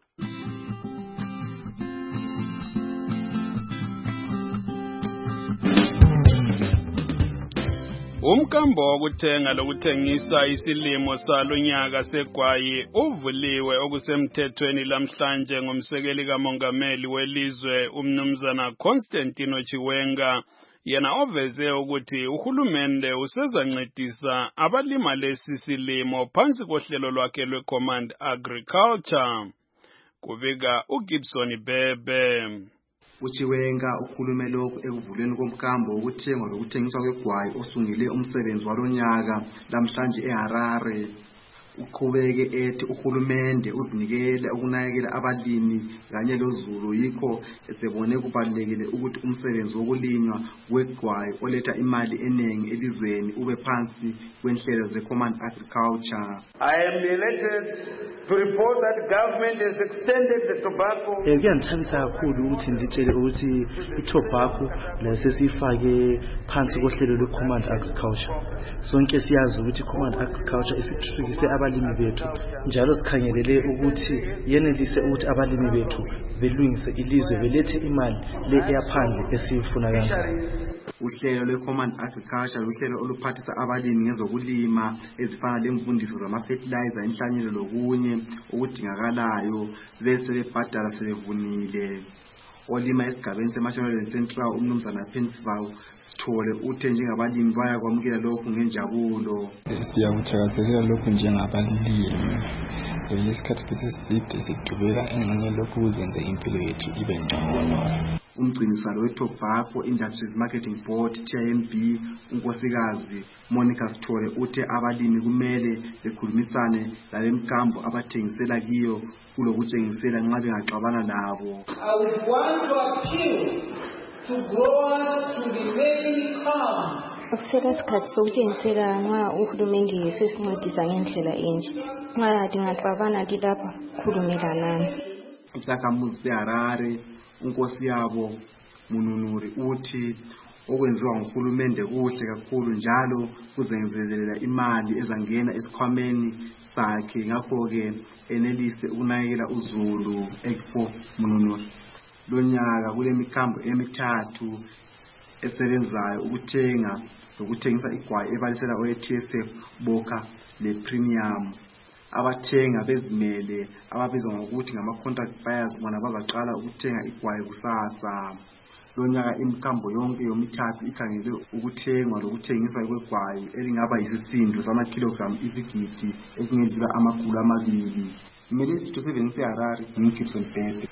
Umkambo wokuthenga lokuthengisa isilimo salonyaka segwayi uvuliwe okusemthethweni lamhlanje ngumsekeli kamongameli welizwe umnumzana Constantino Chiwenga yena oveze ukuthi uhulumende usezancedisa abalima lesi silimo phansi kohlelo lwakhe lwe-Command Agriculture. Kubika uGibson Bebe. Uchiwenga ukhulume lokhu ekuvuleni komkambo wokuthengwa lokuthengiswa kwegwayi osungile umsebenzi walonyaka lamhlanje eHarare. Uqhubeke ethi uhulumende uzinikele ukunakekela abalimi kanye lozulu yikho esebone kubalekile ukuthi umsebenzi wokulinywa kwegwayi oletha imali eningi elizweni ube phansi kwenhlelo ze-Command Agriculture. I am delighted to report that government has extended the tobacco. Kuyangithabisa kakhulu ukuthi ngitshele ukuthi i-tobacco lesifake phansi kohlelo lwe-Command Agriculture. Sonke siyazi ukuthi i-Command Agriculture isithuthukise abalimi bethu njalo sikhangelele ukuthi yenelise ukuthi abalimi bethu belungise ilizwe belethe imali le eyaphandle esifuna kangaka. Uhlelo lwe-Command Agriculture luhlelo oluphathisa abalimi ngezokulima ezifana lemfundiso zama-fertilizer, inhlanyelo lokunye okudingakalayo bese bebhadala sebevunile. Olima esigabeni seMashonaland Central umnumzana Pensval Sithole uthe njengabalimi bayakwamukela lokhu ngenjabulo. Siyakuthakazelela lokhu njengabalimi. Isikhathi eside sidubeka engxenye lokhu kuzenze impilo yethu ibe ngcono. Umgcinisalo we-Tobacco Industries Marketing Board TIMB unkosikazi Monica Sithole uthe abalimi kumele bekhulumisane labemkambo abathengisela kiyo kulokutshengisela nxa bengaxabana labo. I would want to appeal to growers to remain calm. Akusela isikhathi sokutshengisela nxa uhulumende sesincedisa ngendlela enje. Nxa dingaxabana kilapha khulumelanani. Isakhamuzi seHarare unkosi yabo Mununuri uthi okwenziwa nguhulumende kuhle kakhulu njalo kuzenzelela imali ezangena esikhwameni sakhe ngakho-ke enelise ukunakekela uzulu. Expo Mununuri lonyaka kule mikhambo emithathu esebenzayo ukuthenga lokuthengisa igwayi ebalisela owe-TSF Boca le-Premium. Abathenga bezimele ababizwa ngokuthi ngama-contract buyers bona bazaqala ukuthenga igwayi kusasa. Lonyaka imikhambo yonke yomithathu ikhangele ukuthengwa lokuthengiswa kwegwayi elingaba yisisindo sama-kilogram isigidi esingedlula 200. Imele isitho sevenise Harare ngingibson Bebe.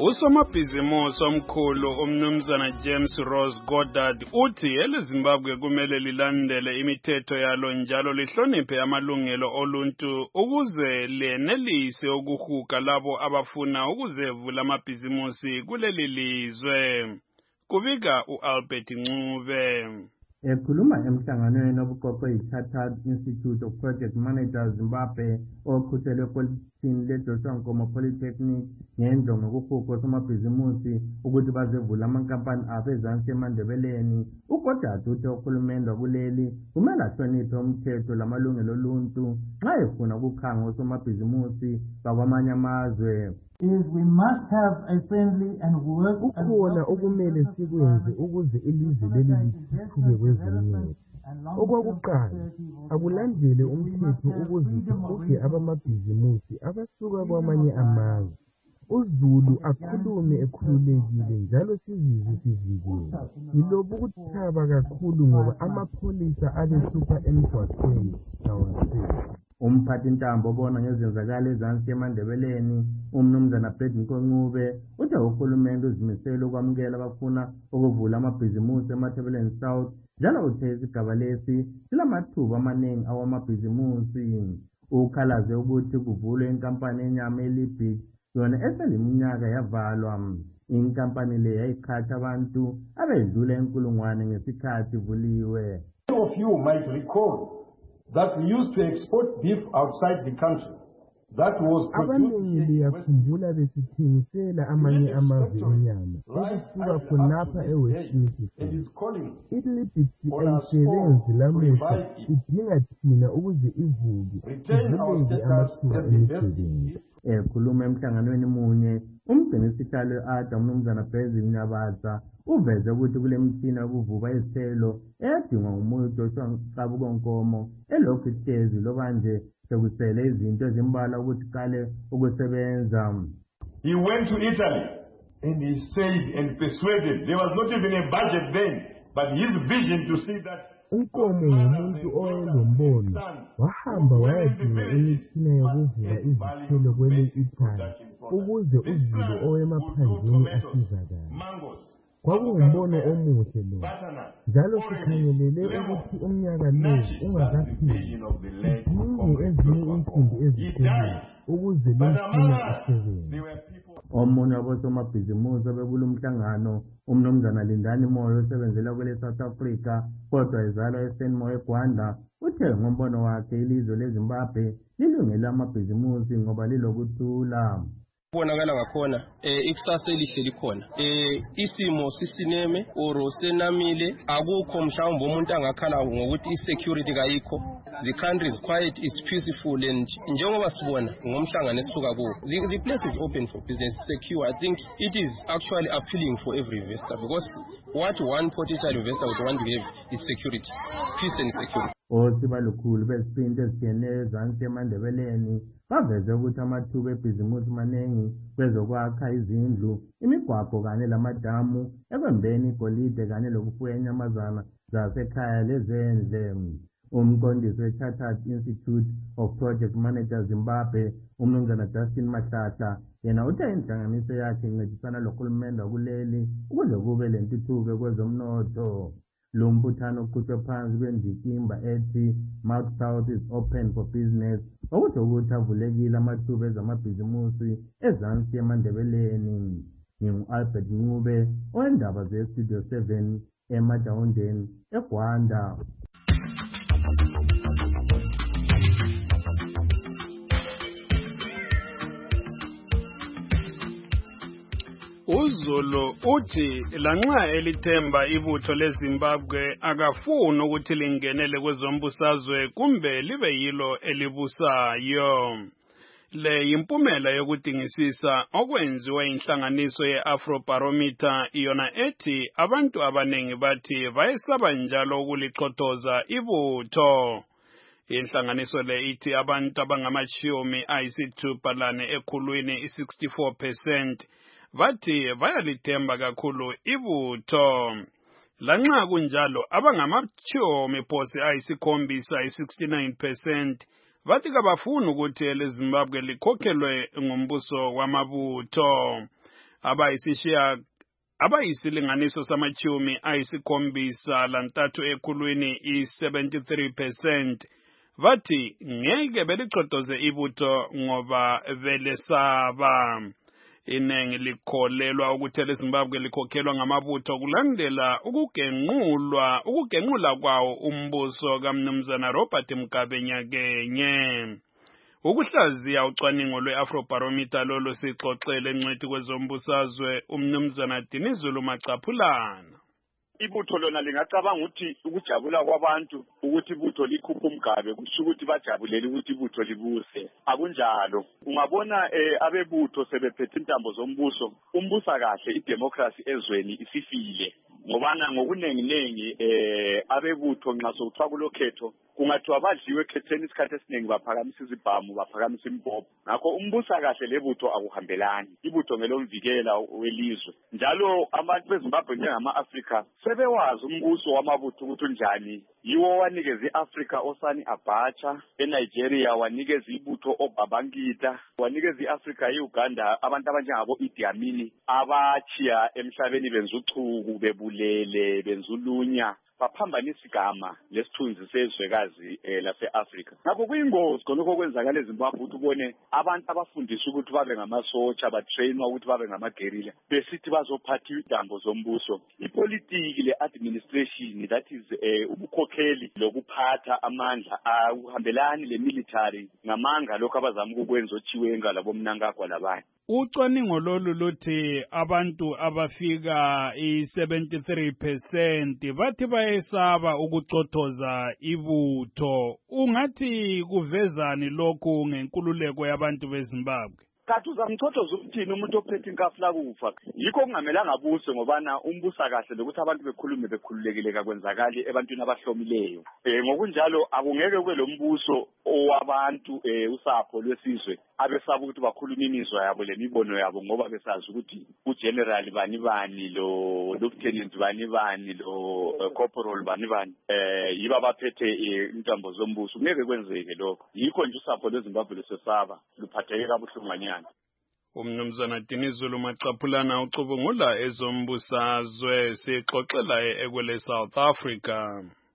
Usomabhizimusi omkhulu umnumzana James Rose Goddard uthi eleZimbabwe kumele lilandele imithetho yalo njalo lihloniphe amalungelo oluntu ukuze lenelise ukuhuga labo abafuna ukuzevula amabhizimusi kuleli lizwe. Kubika uAlbert Ncube. Ekhuluma emhlanganweni obuqoqwe yi-Chartered Institute of Project Managers Zimbabwe oqhutshelwe epolitishini leJoshua Nkomo Polytechnic ngenjongo yokuhuga osomabhizimusi ukuthi bazevula amankampani abo ezansi eMandebeleni, uGoddard uthe uhulumende wakuleli kumele ahloniphe umthetho lamalungelo oluntu nxa efuna ukukhanga osomabhizimusi bakwamanye amazwe. We must have a friendly and work. Kukhona okumele sikwenze ukuze ilizwe leli lithuthuke kwezomnotho. Okwakuqala, akulandele umthetho ukuze sihuge abamabhizimusi abasuka kwamanye amazwe. uZulu akhulume ekhululekile njalo sizizwe sivikele. Ngiloba ukuthaba kakhulu ngoba amapholisa abehlupha emgwaqweni awasekho. Umphathi ntambo obona ngezenzakalo ezansi eMandebeleni umnumzana Fred Ncube uthe uhulumende uzimisele ukwamukela abafuna ukuvula amabhizimusi eMatabeleland South njalo uthe isigaba lesi silamathuba amaningi awamabhizimusi. Ukhalaze ukuthi kuvulwe inkampani enyama eLibik yona eseliminyaka yavalwa. Inkampani le yayikhatha abantu abedlula inkulungwane ngesikhathi ivuliwe. Some of you might recall that we used to export beef outside the country. That was abaningi liyakhumbula besithengisela amanye amazwe enyama okusuka khonapha eWestern Cape. iLibik ayisebenzi lamuhla idinga thina ukuze ivuke ivuleke amathuba emisebenzi. Ekhuluma emhlanganweni munye umgcinisihlalo we-ADA umnumzana Basil Nyabaza uveze ukuthi kule mitshina yokuvuba izithelo eyadingwa ngumoya uJoshua Nkomo elokhu ihlezi loba nje sekusele izinto ezimbalwa ukuthi qale ukusebenza. He went to Italy and he said and persuaded. There was not even a budget then, but his vision to see that Nkomo ngumuntu owayelombono wahamba wayadinga imitshina yokuvuba izithelo kwele Italy ukuze uZulu owemaphandleni asizakale. Kwakungumbono omuhle lo, njalo sikhangelele ukuthi umnyaka lo ungakapheli sidinge ezinye insimbi ezithile ukuze le mitshina isebenze. Omunye wabosomabhizimusi obekula umhlangano umnumzana Lindani Moyo osebenzela kwele South Africa kodwa ezalwa eSenmoya eGwanda uthe ngombono wakhe ilizwe leZimbabwe lilungele amabhizimusi ngoba lilokuthula. Bonakala ngakhona ikusasa elihle likhona isimo sisineme oro senamile akukho mhlawumbe umuntu angakhala ngokuthi isecurity kayikho. The country is quiet, is peaceful, and njengoba sibona ngomhlangano esisuka kuwo the place is open for business, secure. I think it is actually appealing for every investor because what one potential investor would want to have is security, peace and security. Osibalukhulu beziphinto ezitshiyeneyo ezansi eMandebeleni baveze ukuthi amathuba ebhizimusi maningi kwezokwakha izindlu, imigwaqo kanye lamadamu, ekwembeni igolide kanye lokufuya inyamazana zasekhaya lezendle. Umqondisi we-Chartered Institute of Project Managers Zimbabwe umnumzana Justin Mahlahla yena uthe inhlanganiso yakhe incedisana lohulumende wakuleli ukuze kube lentuthuko kwezomnotho. Lo mbuthano uqhutshwe phansi kwendikimba ethi Mouth South is open for business okuthi ukuthi avulekile amathuba ezamabhizimusi ezansi eMandebeleni. Ngingu-Albert Ncube owendaba ze-Studio 7 eMadawundeni eGwanda. uZulu uthi lanxa elithemba ibutho leZimbabwe akafuni ukuthi lingenele kwezombusazwe kumbe libe yilo elibusayo. Le yimpumela yokudingisisa okwenziwe inhlanganiso ye-Afrobarometer iyona ethi abantu abaningi bathi bayesaba njalo ukulixothoza ibutho. Inhlanganiso le ithi abantu abangama-60 ekhulwini 64% bathi bayalithemba kakhulu ibutho. Lanxa kunjalo abangama-69% bathi kabafuni ukuthi eleZimbabwe likhokhelwe ngumbuso wamabutho. abayisilinganiso samachumi ayisikhombisa lantathu ekhulwini i-73% bathi ngeke belichotoze ibutho ngoba belesaba. Inengi likholelwa ukuthi eleZimbabwe likhokhelwa ngamabutho kulandela ukugenqula kwawo umbuso kaMnumzana Robert Mugabe nyakenye. Ukuhlaziya ucwaningo lwe-Afrobarometer lolo sixoxele encwethi kwezombusazwe uMnumzana Dinizulu Macaphulana. Ibutho lona lingacabanga ukuthi ukujabula kwabantu ukuthi ibutho likhupha uMgabe kusho ukuthi bajabulela ukuthi ibutho libuse. Akunjalo. Ungabona abebutho sebephethe intambo zombuso, umbusa kahle idemocracy ezweni isifile. Ngobana ngokunenginengi abebutho nxa sokuthiwa kulokhetho kungathiwa badliwe ekhetheni isikhathi esiningi baphakamisa izibhamu baphakamisa imibhobho. Ngakho umbusa kahle lebutho akuhambelani. Ibutho ngelomvikela welizwe. Njalo abantu beZimbabwe njengama-Afrika sebewazi umbuso wamabutho ukuthi unjani. Yiwo wanikeza iAfrica Osani Abacha, eNigeria wanikeza ibutho oBabangida, wanikeza iAfrica eUganda abantu abanjengabo Idi Amin abachiya emhlabeni benza uchuku bebulele benza ulunya baphambanisa igama lesithunzi sezwekazi lase-Afrika. Ngakho kuyingozi khonokho kwenzakala eZimbabwe ukuthi ubone abantu abafundiswa ukuthi babe ngamasotsha batrainwa ukuthi babe ngamagerilla besithi bazophatha intambo zombuso. Ipolitiki le-administration, that is ubukhokheli lokuphatha amandla akuhambelani le-military ngamanga lokho abazama ukukwenza ochiwenga labomnankagwa labanye. Ucwaningo lolu luthi abantu abafika i-73% bathi bayesaba ukucothoza ibutho. Ungathi kuvezani lokhu ngenkululeko yabantu beZimbabwe? Kathi uzamchothoza ukuthini umuntu ophethe inkafula kufa? Yikho kungamelanga abuse ngobana umbusa kahle lokuthi abantu bekhulume bekhululekile kakwenzakali ebantwini abahlomileyo. Ngokunjalo akungeke kube lo mbuso owabantu usapho lwesizwe abesaba ukuthi bakhulume imizwa yabo lemibono yabo ngoba besazi ukuthi ugeneral bani lo lieutenant bani lo corporal bani yiba baphethe intambo zombuso. Ngeke kwenzeke lokho. Yikho nje usapho lweZimbabwe lesesaba luphatheke kabuhlunganyana. Umnumzana Dinizulu Macaphulana ucubungula ezombusazwe sixoxela ekwele South Africa.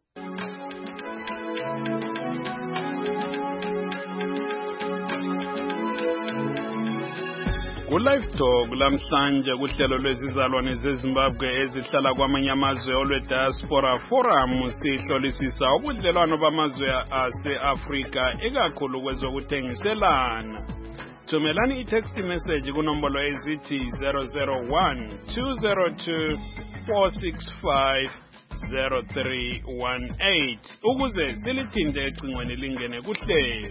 Ku-Live Talk lamhlanje kuhlelo lwezizalwane zeZimbabwe ezihlala kwamanye amazwe olwe-Diaspora Forum sihlolisisa ubudlelwano bamazwe ase-Afrika ikakhulu kwezokuthengiselana. Thumelani i-text message kunombolo ezithi 001-202-465-0318 ukuze silithinte ecingweni lingene kuhlelo.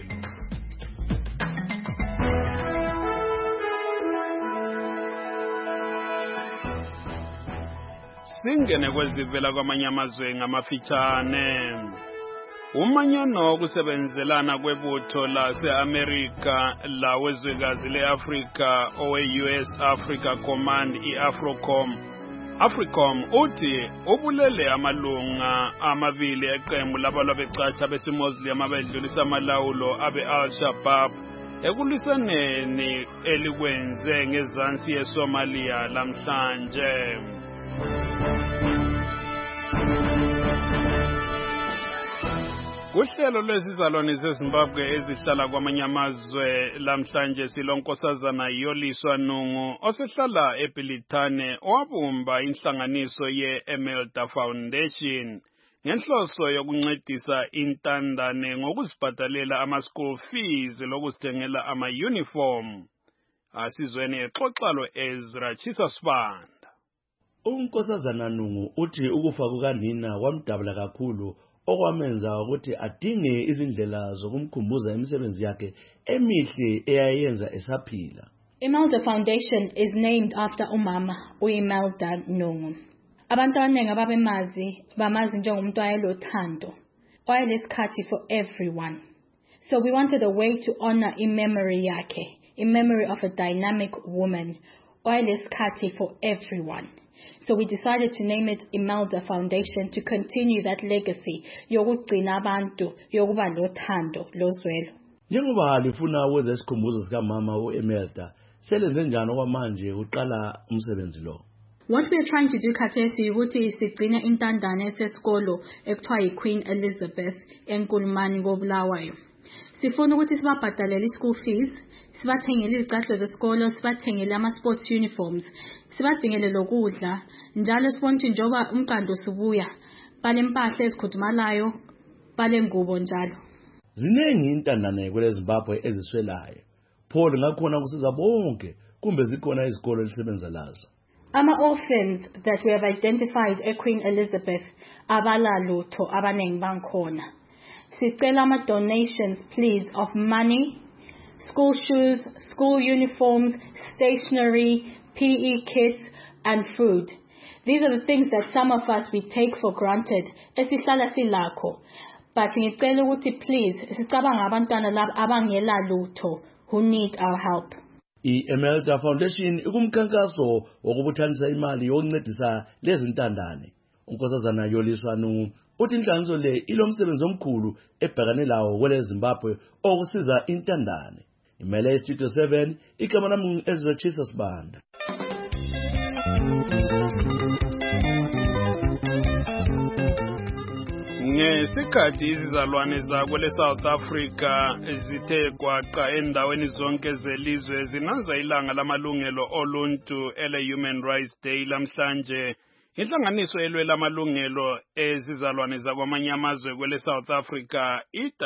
Singene kwezivela kwamanye amazwe ngamafitshane. Umanyano wokusebenzelana kwebutho lase-Amerika lawezwekazi le-Afrika owe-US Africa Command i-AFRICOM uthi ubulele amalunga amabili eqembu labalwa becatsha besimozilem abedlulisa amalawulo abe-Al-Shabaab ekulwisaneni elikwenze ngezansi yeSomalia lamhlanje. Kuhlelo lwezizalwane zeZimbabwe ezihlala kwamanye amazwe lamhlanje silonkosazana Yoliswa Nungu osehlala eBilitane owabumba inhlanganiso ye-Emelda Foundation ngenhloso yokuncedisa intandane ngokuzibhadalela ama-school fees lokusithengela ama-uniform. Asizweni exoxalo Ezra Chisasibanda. Unkosazana Nungu uthi ukufa kukanina kwamdabula kakhulu okwamenza ukuthi adinge izindlela zokumkhumbuza imisebenzi yakhe emihle eyayenza esaphila. Imelda Foundation is named after umama uImelda Nungu. Abantu abaningi bamazi njengomuntu owayelothando, owayenesikhathi for everyone. So we wanted a way to honor memory yakhe, in memory of a dynamic woman, owayenesikhathi for everyone. So we decided to name it Imelda Foundation to continue that legacy yokugcina abantu yokuba lothando lozwelo. Njengoba lifuna ukwenza isikhumbuzo sika mama uEmelda, selenze njani okwamanje uqala umsebenzi lo? What we are trying to do khathesi ukuthi sigcine intandane esesikolo ekuthiwa yiQueen Elizabeth eNkulumani koBulawayo. Sifuna ukuthi sibabhadalele i-school fees, sibathengele izicathulo zesikolo, sibathengele ama-sports uniforms, sibadingele lokudla, njalo sibona ukuthi njengoba umqando sibuya, bale mpahla ezikhudumalayo, bale ngubo njalo. Ziningi intandane kwele Zimbabwe eziswelayo. Paul ngakhona kusiza bonke kumbe zikhona izikolo elisebenza lazo. Ama-orphans that we have identified eQueen Elizabeth abalalutho abaningi bankhona. Sicela ama-donations please of money, school shoes, school uniforms, stationery, PE kits and food. These are the things that some of us we take for granted esihlala silakho. But ngicela ukuthi please sicabanga abantwana laba abangela lutho who need our help. I-Emelda Foundation ikumkhankaso wokubuthanisa imali yokuncedisa lezi ntandane. Unkosazana Yoliswanu uthi inhlanganiso le ilomsebenzi omkhulu ebhekane lawo kwele Zimbabwe okusiza intandane. Imele Studio 7 igama lami Ezra Jesus Banda. Ngesikhathi izizalwane zakwele South Africa zithe kwaqa endaweni zonke zelizwe zinanza ilanga lamalungelo oluntu ele-Human Rights Day lamhlanje, inhlanganiso elwela amalungelo ezizalwane zakwamanye amazwe kwele South Africa,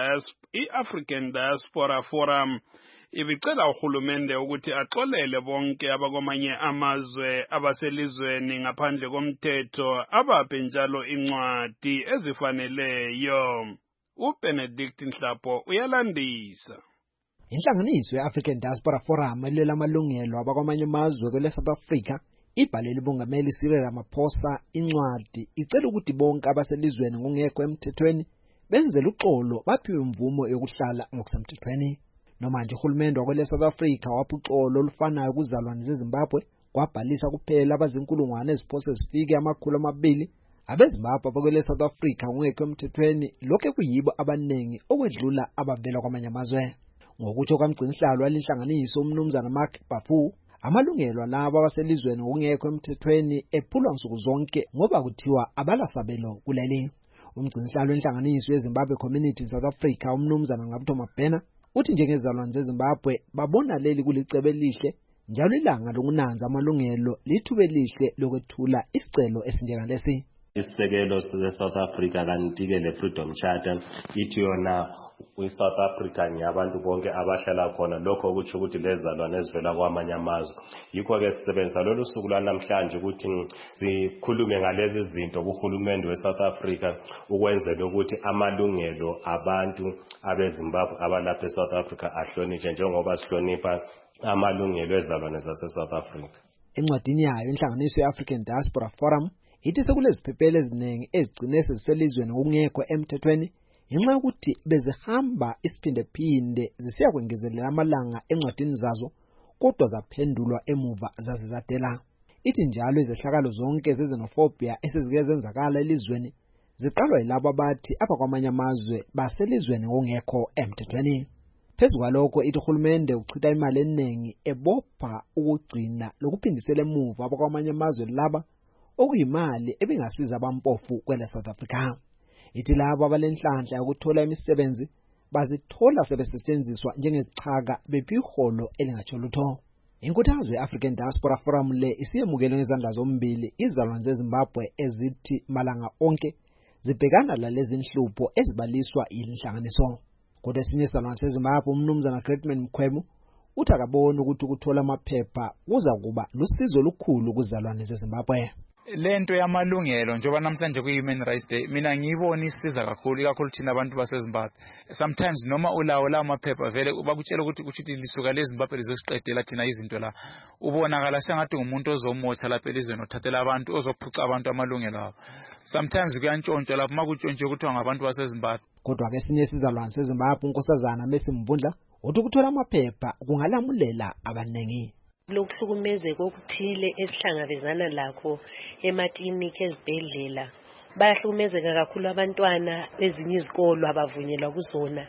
i-African Diaspora Forum, ibicela uhulumende ukuthi axolele bonke abakwamanye amazwe abaselizweni ngaphandle komthetho abaphe njalo incwadi ezifaneleyo. uBenedict Nhlapo uyalandisa. Inhlanganiso ye-African Diaspora Forum elwela amalungelo abakwamanye amazwe kwele South Africa ibhalele ubongameli Cyril Ramaphosa incwadi icela ukuthi bonke abaselizweni ngokungekho emthethweni benzele uxolo baphiwe imvumo yokuhlala ngokusemthethweni. Noma nje uhulumende wakwele South Africa waphuxolo olufanayo kuzalwane zeZimbabwe kwabhalisa kuphela abazinkulungwane eziphose zifike 200 abeZimbabwe abakwele South Africa ngokungekho emthethweni lokho kuyibo abanengi okwedlula abavela kwamanye amazwe. Ngokuthi kwamgcinhlalo walinhlanganiso umnumzana Mark Bafu, amalungelo alabo abaselizweni ngokungekho emthethweni ephulwa nsuku zonke ngoba kuthiwa abalasabelo kuleli. Umgcinhlalo wenhlanganiso yeZimbabwe Community in South Africa umnumzana Ngabutho Mabhena uthi njengezalwane zeZimbabwe babona leli kulicebe elihle njalo ilanga lokunanza amalungelo lithuba elihle lokwethula isicelo esinjengalesi. Isisekelo se-South Africa kanti-ke le-Freedom Charter ithi yona kwi-South Africa nyabantu bonke abahlala khona, lokho kutsho ukuthi lezalwane ezivela kwamanye amazwe. Yikho-ke sisebenzisa lolu suku lwanamhlanje ukuthi sikhulume ngalezi zinto kuhulumende we-South Africa ukwenzela ukuthi amalungelo abantu abeZimbabwe abalapha e-South Africa ahlonishwe njengoba sihlonipha amalungelo ezalwane zase-South Africa. Encwadini yayo inhlanganiso ye-African Diaspora Forum ithi sekuleziphephelo eziningi ezigcine seziselizweni ngokungekho emthethweni ngenxa yokuthi bezihamba isiphinde zisiya kwengezelela amalanga encwadini zazo kodwa zaphendulwa emuva zazizadela. Ithi njalo izehlakalo zonke zezenophobia esezike zenzakala elizweni ziqalwa yilabo abathi abakwamanye amazwe baselizweni ngokungekho emthethweni. Phezu kwalokho ithi uhulumende uchitha imali eningi ebopha ukugcina lokuphindisela emuva abakwamanye amazwe laba okuyimali ebingasiza abampofu kwele South Africa. Ithi labo abalenhlanhla yokuthola imisebenzi bazithola sebesetshenziswa njengezichaka bephiholo elingatsho lutho. Inkuthazo ye-African Diaspora Forum le isiyemukele ngezandla zombili izalwane zeZimbabwe ezithi malanga onke zibhekana lalezi inhlupho ezibaliswa yinhlanganiso. Kodwa esinye isizalwane seZimbabwe umnumzana Greatman Mkhwebo uthi akabona ukuthi ukuthola amaphepha kuza kuba lusizo olukhulu kuzalwane zeZimbabwe. Lento yamalungelo njengoba namhlanje ku-Human Rights Day mina ngiyibona isiza kakhulu thina abantu baseZimbabwe. Sometimes noma ulawo la maphepha vele bakutshela ukuthi lisuka leZimbabwe lizosiqedela thina izinto la, ubonakala sengathi umuntu ozomotha lapha elizweni othathela abantu ozophuca abantu amalungelo abo. Sometimes kuyantshontshwa lapho makutshontshwe kuthiwa ngabantu baseZimbabwe. Kodwa ke esinye isizalwane seZimbabwe unkosazana Messi Mvundla uthi ukuthola amaphepha kungalamulela abaningi. Lokuhlukumezeka okuthile esihlangabezana lakho emakliniki ezibhedlela bayahlukumezeka kakhulu abantwana ezinye izikolo abavunyelwa kuzona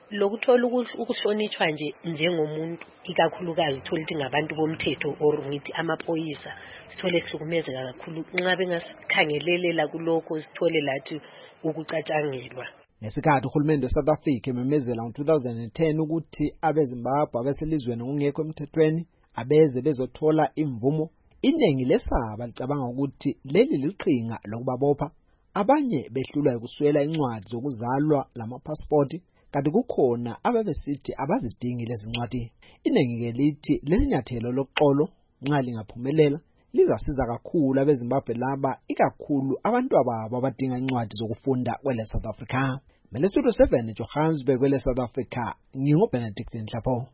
lokuthola ukuhlonishwa nje njengomuntu ikakhulukazi uthola ukuthi ngabantu bomthetho or ngithi amaphoyisa sithole sihlukumezeka kakhulu nxa bengasikhangelela kulokho sithole lathi ukucatshangelwa. Ngesikhathi uhulumende weSouth Africa ememezela ngo-2010 ukuthi abeZimbabwe abeselizweni ungekho emthethweni abeze bezothola imvumo, iningi lesaba licabanga ukuthi leli liqhinga lokubabopha. Abanye behlulwa ukuswela incwadi zokuzalwa lamapassport, kanti kukhona ababesithi abazidingi lezi ncwadi. Iningi ke lithi leli nyathelo loxolo nxa lingaphumelela lizasiza kakhulu abeZimbabwe laba, ikakhulu abantu ababo abadinga incwadi zokufunda kwele South Africa. Mele Studio 7 Johannesburg kwele South Africa, nginguBenedict Nhlapo.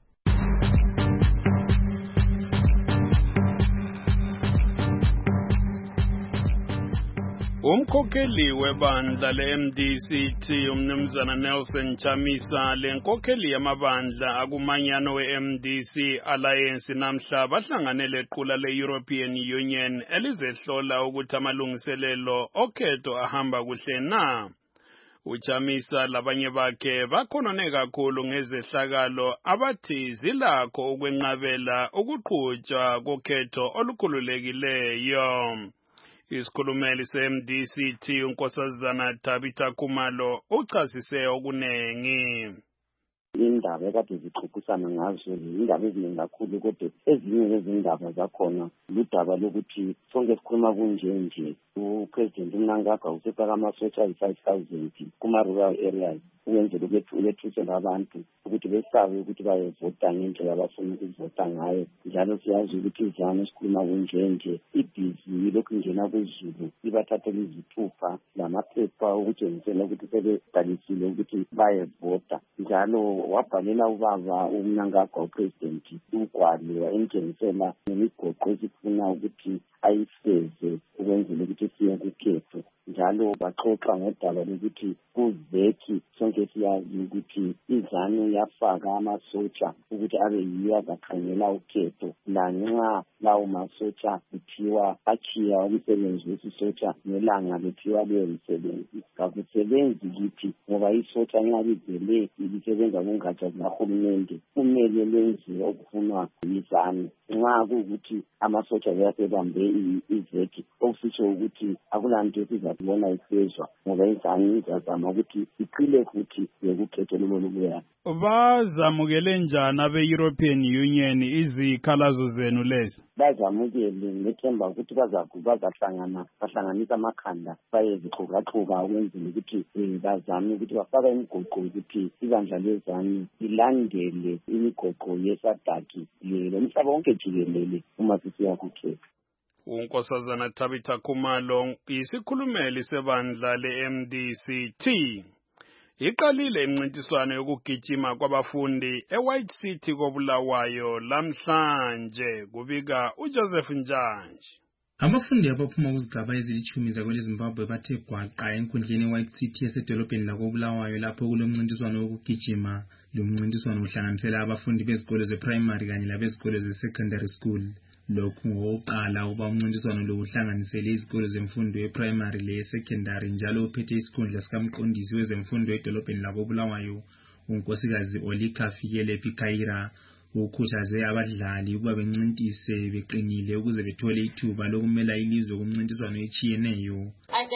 Umkhokheli webandla le-MDCT umnumzana Nelson Chamisa lenkokheli yamabandla akumanyano we-MDC Alliance namhla bahlanganele eqhula le-European Union elizehlola ukuthi amalungiselelo okhetho ahamba kuhle na. Uchamisa labanye bakhe bakhonone kakhulu ngezehlakalo abathi zilakho ukwenqabela ukuqhutshwa kokhetho olukhululekileyo. Isikhulumeli se-MDCT unkosazana Tabitha Khumalo uchasise okunengi. Indaba ekade zixoxisana ngazo indaba eziningi kakhulu, kodwa ezinye lezindaba zakhona ludaba lokuthi sonke sikhuluma kunje uPresident uMnangagwa usefaka amasotsha ayi-5,000 kuma-rural areas ukwenzela ukwethusela abantu ukuthi besabe ukuthi bayevota ngendlela abafuna ukuvota ngayo. Njalo siyazi ukuthi izanu sikhuluma kunje ibhizi lokhu ingena kuzulu ibathathela izithupha lamaphepha ukutshengisela ukuthi sebebhalisile ukuthi bayevota. Njalo wabhalela ubaba uMnangagwa uPresident ugwalo emtshengisela nemigoqo esifuna ukuthi ayifeze ukwenzela ukuthi siye kukhetho. Njalo baxoxa ngodaba lokuthi kuveki sonke siyazi ukuthi izanu yafaka amasotsha ukuthi abe yiyo azakhangela ukhetho, lanxa lawo masotsha kuthiwa achiya umsebenzi wesisotsha nelanga bethiwa leyo msebenzi kakusebenzi kithi, ngoba isotsha nxa livele lisebenza kungatsha zikahulumende kumele lenziwe okufunwa yizanu. Nxa kuwukuthi amasotsha beyasebambe iveki okusitsho ukuthi akulanto esizabona ifezwa, ngoba izanu izazama ukuthi iqile futhi yekukhetho lolubuya. Bazamukele njani abe-European Union izikhalazo zenu lezi? Bazamukele ngethemba ukuthi bahlanganisa amakhanda bayezixukaxuka ukwenzela ukuthi bazame ukuthi bafaka imigoqo ukuthi ibandla lezanu ilandele imigoqo yesadaki lomhlaba wonke jikelele uma sisiya kukhetho. Unkosazana Tabitha Khumalo isikhulumeli sebandla le-MDCT. Iqalile imncintiswano yokugijima kwabafundi eWhite City koBulawayo lamhlanje, kubika uJoseph Njanji. Abafundi abaphuma kuzigaba ezilithumi zakweleZimbabwe bathe gwaqa enkundleni eWhite City esedolobheni lakoBulawayo lapho kulomncintiswano wokugijima. Lo mncintiswano uhlanganisela abafundi bezikolo zeprimary kanye labezikolo zesecondary school. Lokhu ngokuqala uba umncintiswano lo uhlanganisele izikolo zemfundo yeprimary leyesecondary, njalo uphethe isikhundla sikamqondisi wezemfundo edolobheni lakoBulawayo unkosikazi Olika Fikele Phikaira. Ukhuthaze abadlali ukuba bencintise beqinile ukuze bethole ithuba lokumela ilizwe kumncintiswano etshiyeneyo.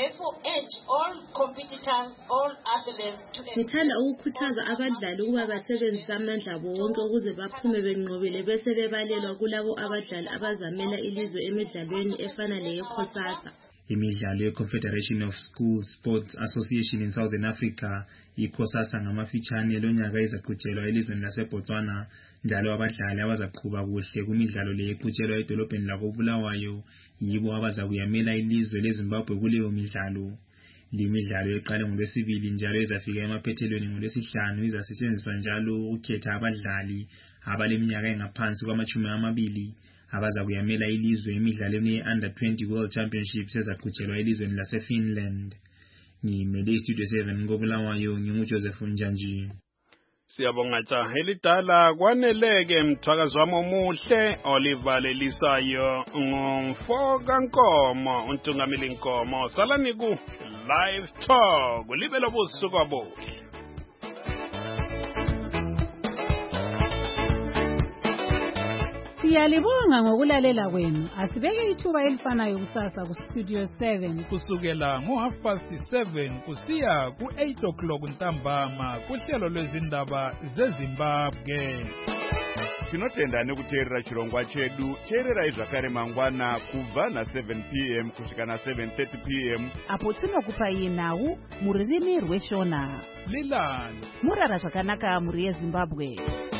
Ngithanda ukukhuthaza abadlali ukuba basebenzise amandla abo wonke ukuze baphume benqobile bese bebalelwa kulabo abadlali abazamela ilizwe emidlalweni efana leyekhosasa. Imidlalo ye-Confederation of School Sports Association in Southern Africa, ikhosasa ngamafitshane lonyaka izaqhutshelwa elizweni laseBotswana, njalo abadlali abazaqhuba kuhle kumidlalo le eqhutshelwa edolobheni lakoBulawayo yibo abazakuyamela ilizwe leZimbabwe kuleyo midlalo. Limidlalo eqale ngoLwesibili njalo ezafika emaphethelweni ngoLwesihlanu izasetshenziswa njalo ukukhetha abadlali abaleminyaka engaphansi kwama-20 abazakuyamela ilizwe emidlalweni ye-Under 20 World Championships ezaqhutshelwa elizweni laseFinland. Ngimele Studio 7 koBulawayo, nginguJoseph Njanji. Siyabonga jaha elidala kwaneleke mthwakazi wami omuhle Oliver Lelisayo ngomfoka Nkomo untungameli Nkomo. Salani ku Live Talk libe lobusuku obuhle. Siyalibonga ngokulalela kwenu. Asibeke ithuba elifanayo kusasa ku Studio 7 kusukela ngo7:30 kusiya ku8 ntambama kuhlelo lwezindaba zeZimbabwe. Tinotenda nekuteerera chirongwa chedu. Teererai zvakare mangwana kubva na7 p.m. kusvika na7:30 p.m. apo tinokupai nhau mururimi rweShona. Lilani murara zvakanaka muri yeZimbabwe.